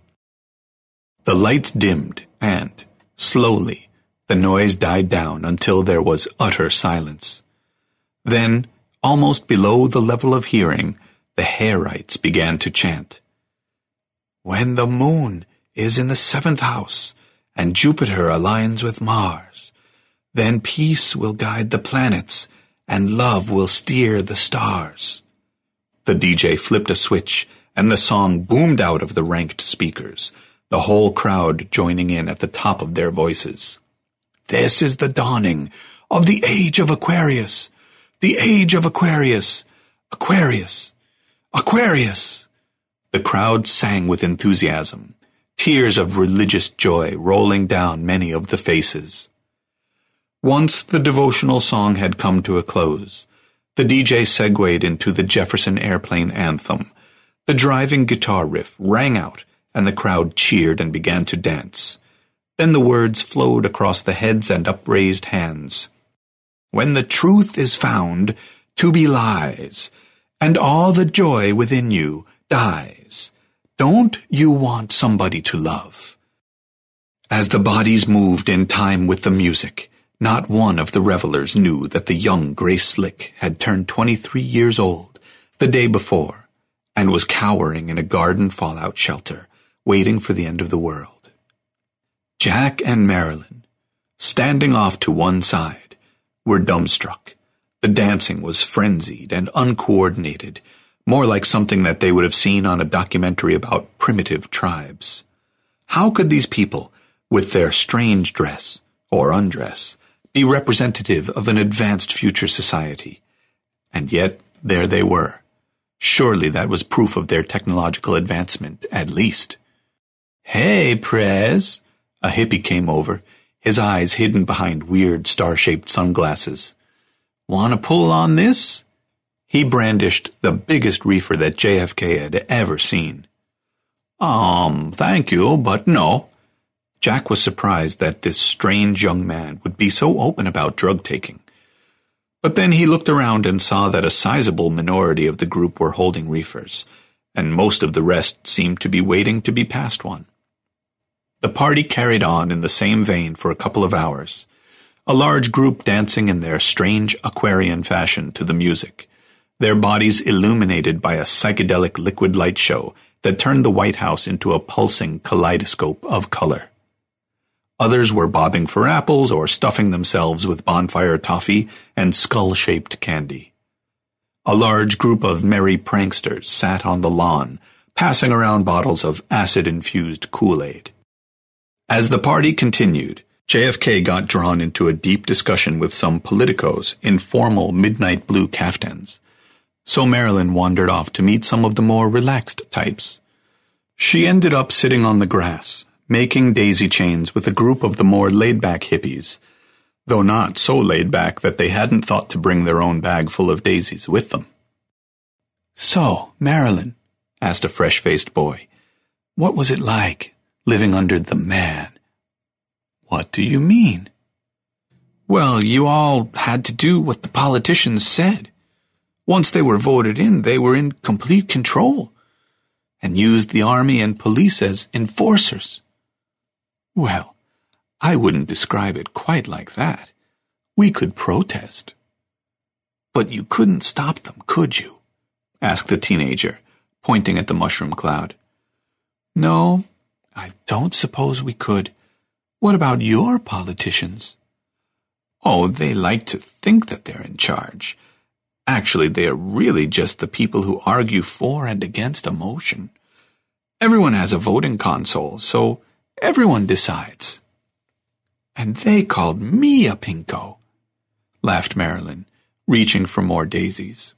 The lights dimmed and, slowly, the noise died down until there was utter silence. Then, almost below the level of hearing, the Hayrites began to chant. "When the moon is in the seventh house, and Jupiter aligns with Mars, then peace will guide the planets, and love will steer the stars." The D J flipped a switch, and the song boomed out of the ranked speakers, the whole crowd joining in at the top of their voices. "This is the dawning of the age of Aquarius, the age of Aquarius, Aquarius, Aquarius." The crowd sang with enthusiasm, tears of religious joy rolling down many of the faces. Once the devotional song had come to a close, the D J segued into the Jefferson Airplane anthem. The driving guitar riff rang out, and the crowd cheered and began to dance. Then the words flowed across the heads and upraised hands. "When the truth is found to be lies, and all the joy within you dies, don't you want somebody to love?" As the bodies moved in time with the music, not one of the revelers knew that the young Grace Slick had turned twenty-three years old the day before and was cowering in a garden fallout shelter, waiting for the end of the world. Jack and Marilyn, standing off to one side, were dumbstruck. The dancing was frenzied and uncoordinated, more like something that they would have seen on a documentary about primitive tribes. How could these people, with their strange dress, or undress, be representative of an advanced future society? And yet, there they were. Surely that was proof of their technological advancement, at least. "Hey, Prez!" A hippie came over, his eyes hidden behind weird star-shaped sunglasses. "Wanna pull on this?" He brandished the biggest reefer that J F K had ever seen. Um, thank you, but no." Jack was surprised that this strange young man would be so open about drug-taking. But then he looked around and saw that a sizable minority of the group were holding reefers, and most of the rest seemed to be waiting to be passed one. The party carried on in the same vein for a couple of hours, a large group dancing in their strange Aquarian fashion to the music, their bodies illuminated by a psychedelic liquid light show that turned the White House into a pulsing kaleidoscope of color. Others were bobbing for apples or stuffing themselves with bonfire toffee and skull-shaped candy. A large group of merry pranksters sat on the lawn, passing around bottles of acid-infused Kool-Aid. As the party continued, J F K got drawn into a deep discussion with some politicos in formal midnight blue caftans, so Marilyn wandered off to meet some of the more relaxed types. She ended up sitting on the grass, making daisy chains with a group of the more laid-back hippies, though not so laid-back that they hadn't thought to bring their own bag full of daisies with them. "So, Marilyn," asked a fresh-faced boy, "what was it like, living under the man?" "What do you mean?" "Well, you all had to do what the politicians said. Once they were voted in, they were in complete control, and used the army and police as enforcers." "Well, I wouldn't describe it quite like that. We could protest." "But you couldn't stop them, could you?" asked the teenager, pointing at the mushroom cloud. "No, I don't suppose we could. What about your politicians?" "Oh, they like to think that they're in charge. Actually, they are really just the people who argue for and against a motion. Everyone has a voting console, so everyone decides." "And they called me a pinko," laughed Marilyn, reaching for more daisies.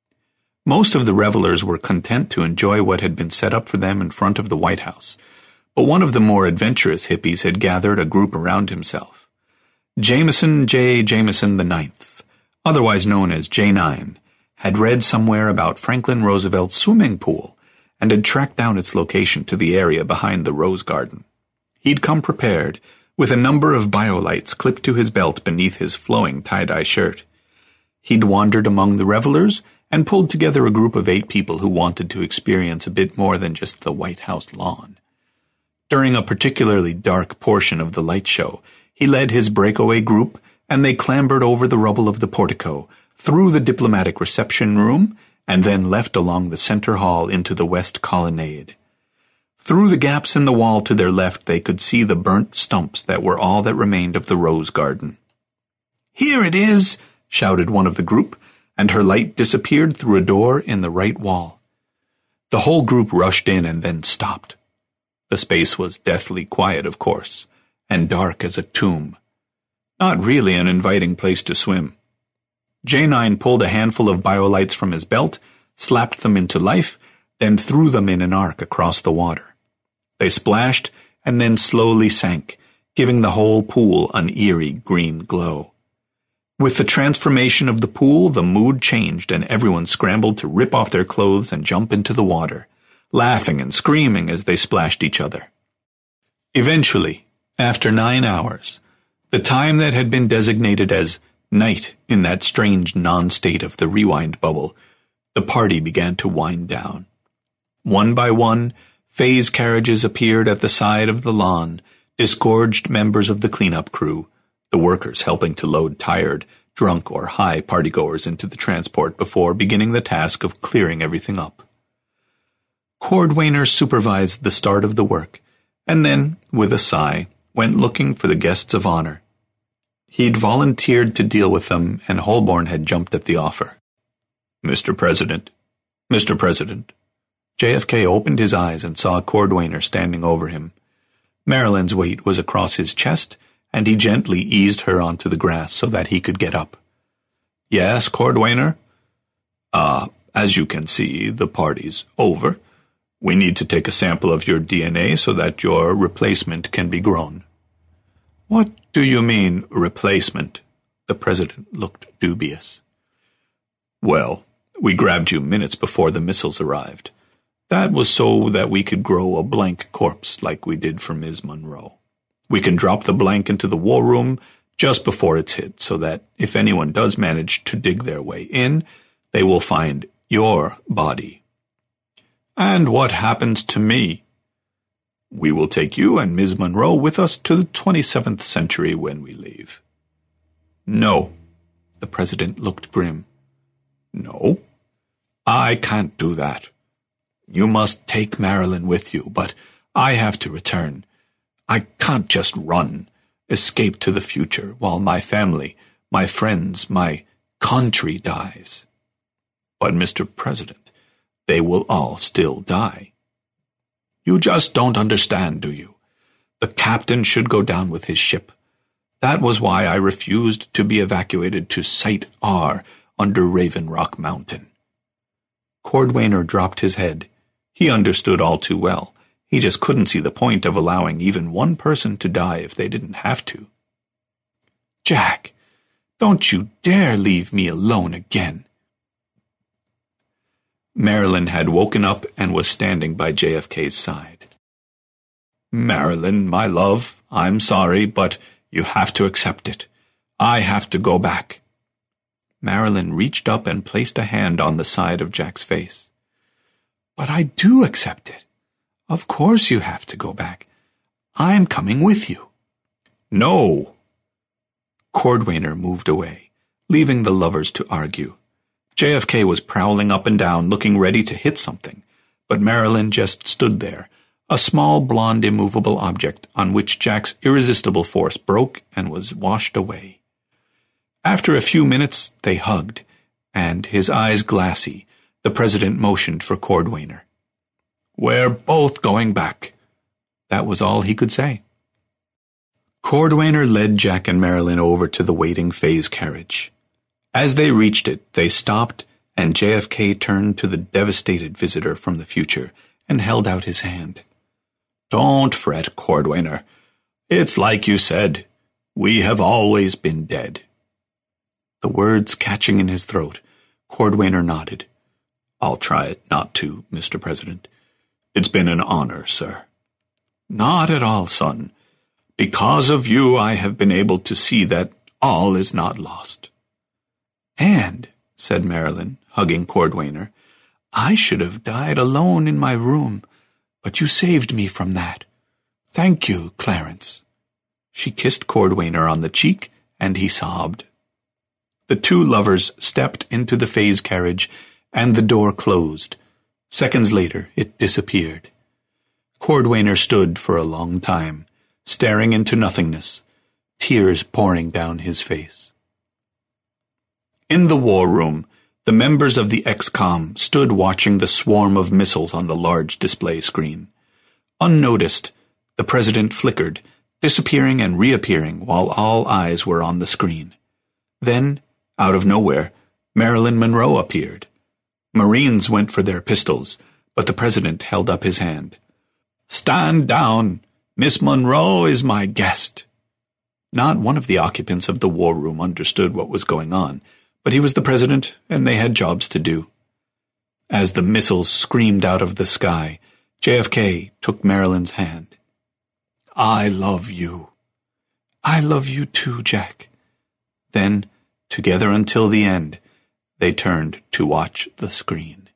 Most of the revelers were content to enjoy what had been set up for them in front of the White House, but one of the more adventurous hippies had gathered a group around himself. Jameson J. Jameson the Ninth, otherwise known as J nine, had read somewhere about Franklin Roosevelt's swimming pool and had tracked down its location to the area behind the Rose Garden. He'd come prepared, with a number of biolights clipped to his belt beneath his flowing tie-dye shirt. He'd wandered among the revelers and pulled together a group of eight people who wanted to experience a bit more than just the White House lawn. During a particularly dark portion of the light show, he led his breakaway group, and they clambered over the rubble of the portico, through the diplomatic reception room, and then left along the center hall into the west colonnade. Through the gaps in the wall to their left they could see the burnt stumps that were all that remained of the Rose Garden. "Here it is!" shouted one of the group, and her light disappeared through a door in the right wall. The whole group rushed in and then stopped. The space was deathly quiet, of course, and dark as a tomb. Not really an inviting place to swim. J nine pulled a handful of biolights from his belt, slapped them into life, then threw them in an arc across the water. They splashed and then slowly sank, giving the whole pool an eerie green glow. With the transformation of the pool, the mood changed and everyone scrambled to rip off their clothes and jump into the water, laughing and screaming as they splashed each other. Eventually, after nine hours, the time that had been designated as night in that strange non-state of the rewind bubble, the party began to wind down. One by one, phase carriages appeared at the side of the lawn, disgorged members of the cleanup crew, the workers helping to load tired, drunk or high partygoers into the transport before beginning the task of clearing everything up. Cordwainer supervised the start of the work, and then, with a sigh, went looking for the guests of honor. He'd volunteered to deal with them, and Holborn had jumped at the offer. "Mister President, Mister President." J F K opened his eyes and saw Cordwainer standing over him. Marilyn's weight was across his chest, and he gently eased her onto the grass so that he could get up. "Yes, Cordwainer?" Uh, as you can see, the party's over. We need to take a sample of your D N A so that your replacement can be grown." "What do you mean, replacement?" The president looked dubious. "Well, we grabbed you minutes before the missiles arrived. That was so that we could grow a blank corpse like we did for Miz Monroe. We can drop the blank into the war room just before it's hit so that if anyone does manage to dig their way in, they will find your body." "And what happens to me?" "We will take you and Miz Monroe with us to the twenty-seventh century when we leave." "No." The president looked grim. "No? I can't do that. You must take Marilyn with you, but I have to return. I can't just run, escape to the future while my family, my friends, my country dies. But, Mister President, they will all still die. You just don't understand, do you? The captain should go down with his ship. That was why I refused to be evacuated to Site R under Raven Rock Mountain. Cordwainer dropped his head. He understood all too well. He just couldn't see the point of allowing even one person to die if they didn't have to. Jack, don't you dare leave me alone again. Marilyn had woken up and was standing by J F K's side. Marilyn, my love, I'm sorry, but you have to accept it. I have to go back. Marilyn reached up and placed a hand on the side of Jack's face. But I do accept it. Of course you have to go back. I'm coming with you. No. Cordwainer moved away, leaving the lovers to argue. J F K was prowling up and down, looking ready to hit something, but Marilyn just stood there, a small blonde immovable object on which Jack's irresistible force broke and was washed away. After a few minutes, they hugged, and, his eyes glassy, the president motioned for Cordwainer. We're both going back. That was all he could say. Cordwainer led Jack and Marilyn over to the waiting phase carriage. As they reached it, they stopped, and J F K turned to the devastated visitor from the future and held out his hand. Don't fret, Cordwainer. It's like you said. We have always been dead. The words catching in his throat, Cordwainer nodded. I'll try it not to, Mister President. It's been an honor, sir. Not at all, son. Because of you, I have been able to see that all is not lost. And, said Marilyn, hugging Cordwainer, I should have died alone in my room, but you saved me from that. Thank you, Clarence. She kissed Cordwainer on the cheek, and he sobbed. The two lovers stepped into the phase carriage, and the door closed. Seconds later, it disappeared. Cordwainer stood for a long time, staring into nothingness, tears pouring down his face. In the war room, the members of the X COM stood watching the swarm of missiles on the large display screen. Unnoticed, the president flickered, disappearing and reappearing while all eyes were on the screen. Then, out of nowhere, Marilyn Monroe appeared. Marines went for their pistols, but the president held up his hand. Stand down. Miss Monroe is my guest. Not one of the occupants of the war room understood what was going on, but he was the president, and they had jobs to do. As the missiles screamed out of the sky, J F K took Marilyn's hand. I love you. I love you too, Jack. Then, together until the end, they turned to watch the screen.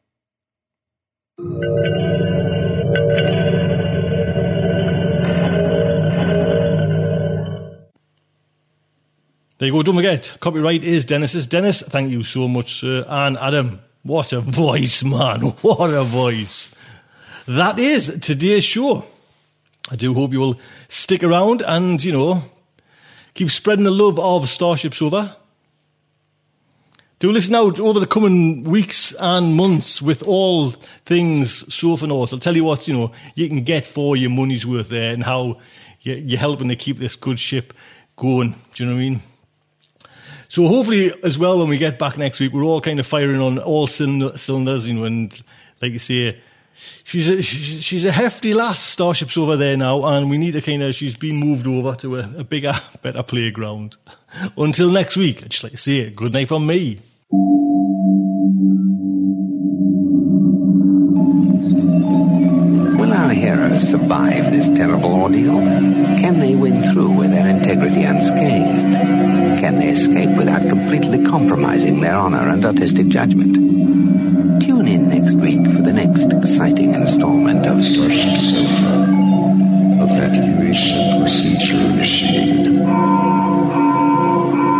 There you go, don't forget, copyright is Dennis's. Dennis, thank you so much, sir. And Adam, what a voice, man. What a voice. That is today's show. I do hope you will stick around and, you know, keep spreading the love of Starship Sofa. Do listen out over the coming weeks and months with all things Sofanaut. I'll tell you what, you know, you can get for your money's worth there and how you're helping to keep this good ship going. Do you know what I mean? So hopefully, as well, when we get back next week, we're all kind of firing on all cylinders, you know, and like you say, she's a, she's a hefty lass, Starship's over there now, and we need to kind of, she's been moved over to a, a bigger, better playground. Until next week, I'd just like to say good night from me. Will our heroes survive this terrible ordeal? Can they win through with their integrity unscathed? Can they escape without completely compromising their honor and artistic judgment? Tune in next week for the next exciting installment of Starship Sofa. Evacuation procedure initiated.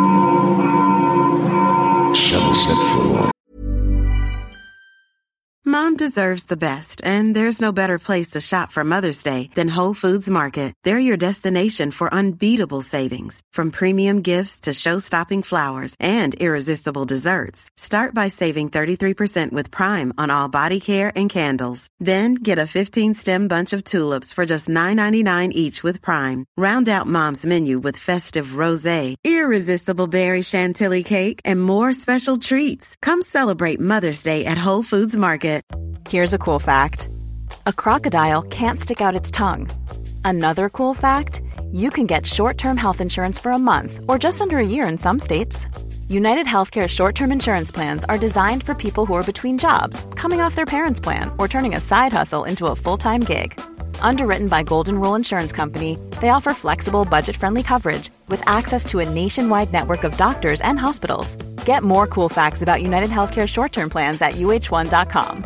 Shuttle set for launch. Mom deserves the best, and there's no better place to shop for Mother's Day than Whole Foods Market. They're your destination for unbeatable savings, from premium gifts to show-stopping flowers and irresistible desserts. Start by saving thirty-three percent with Prime on all body care and candles. Then get a fifteen-stem bunch of tulips for just nine ninety-nine each with Prime. Round out Mom's menu with festive rosé, irresistible berry chantilly cake, and more special treats. Come celebrate Mother's Day at Whole Foods Market. Here's a cool fact. A crocodile can't stick out its tongue. Another cool fact, you can get short-term health insurance for a month or just under a year in some states. United Healthcare short-term insurance plans are designed for people who are between jobs, coming off their parents' plan, or turning a side hustle into a full-time gig. Underwritten by Golden Rule Insurance Company, they offer flexible, budget-friendly coverage with access to a nationwide network of doctors and hospitals. Get more cool facts about United Healthcare short-term plans at U H one dot com.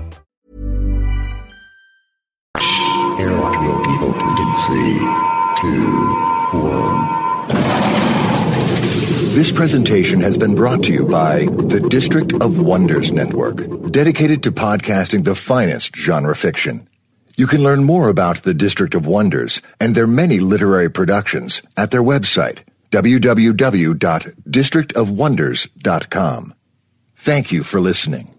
Open in three, two, one. This presentation has been brought to you by the District of Wonders Network, dedicated to podcasting the finest genre fiction. You can learn more about the District of Wonders and their many literary productions at their website, w w w dot district of wonders dot com. Thank you for listening.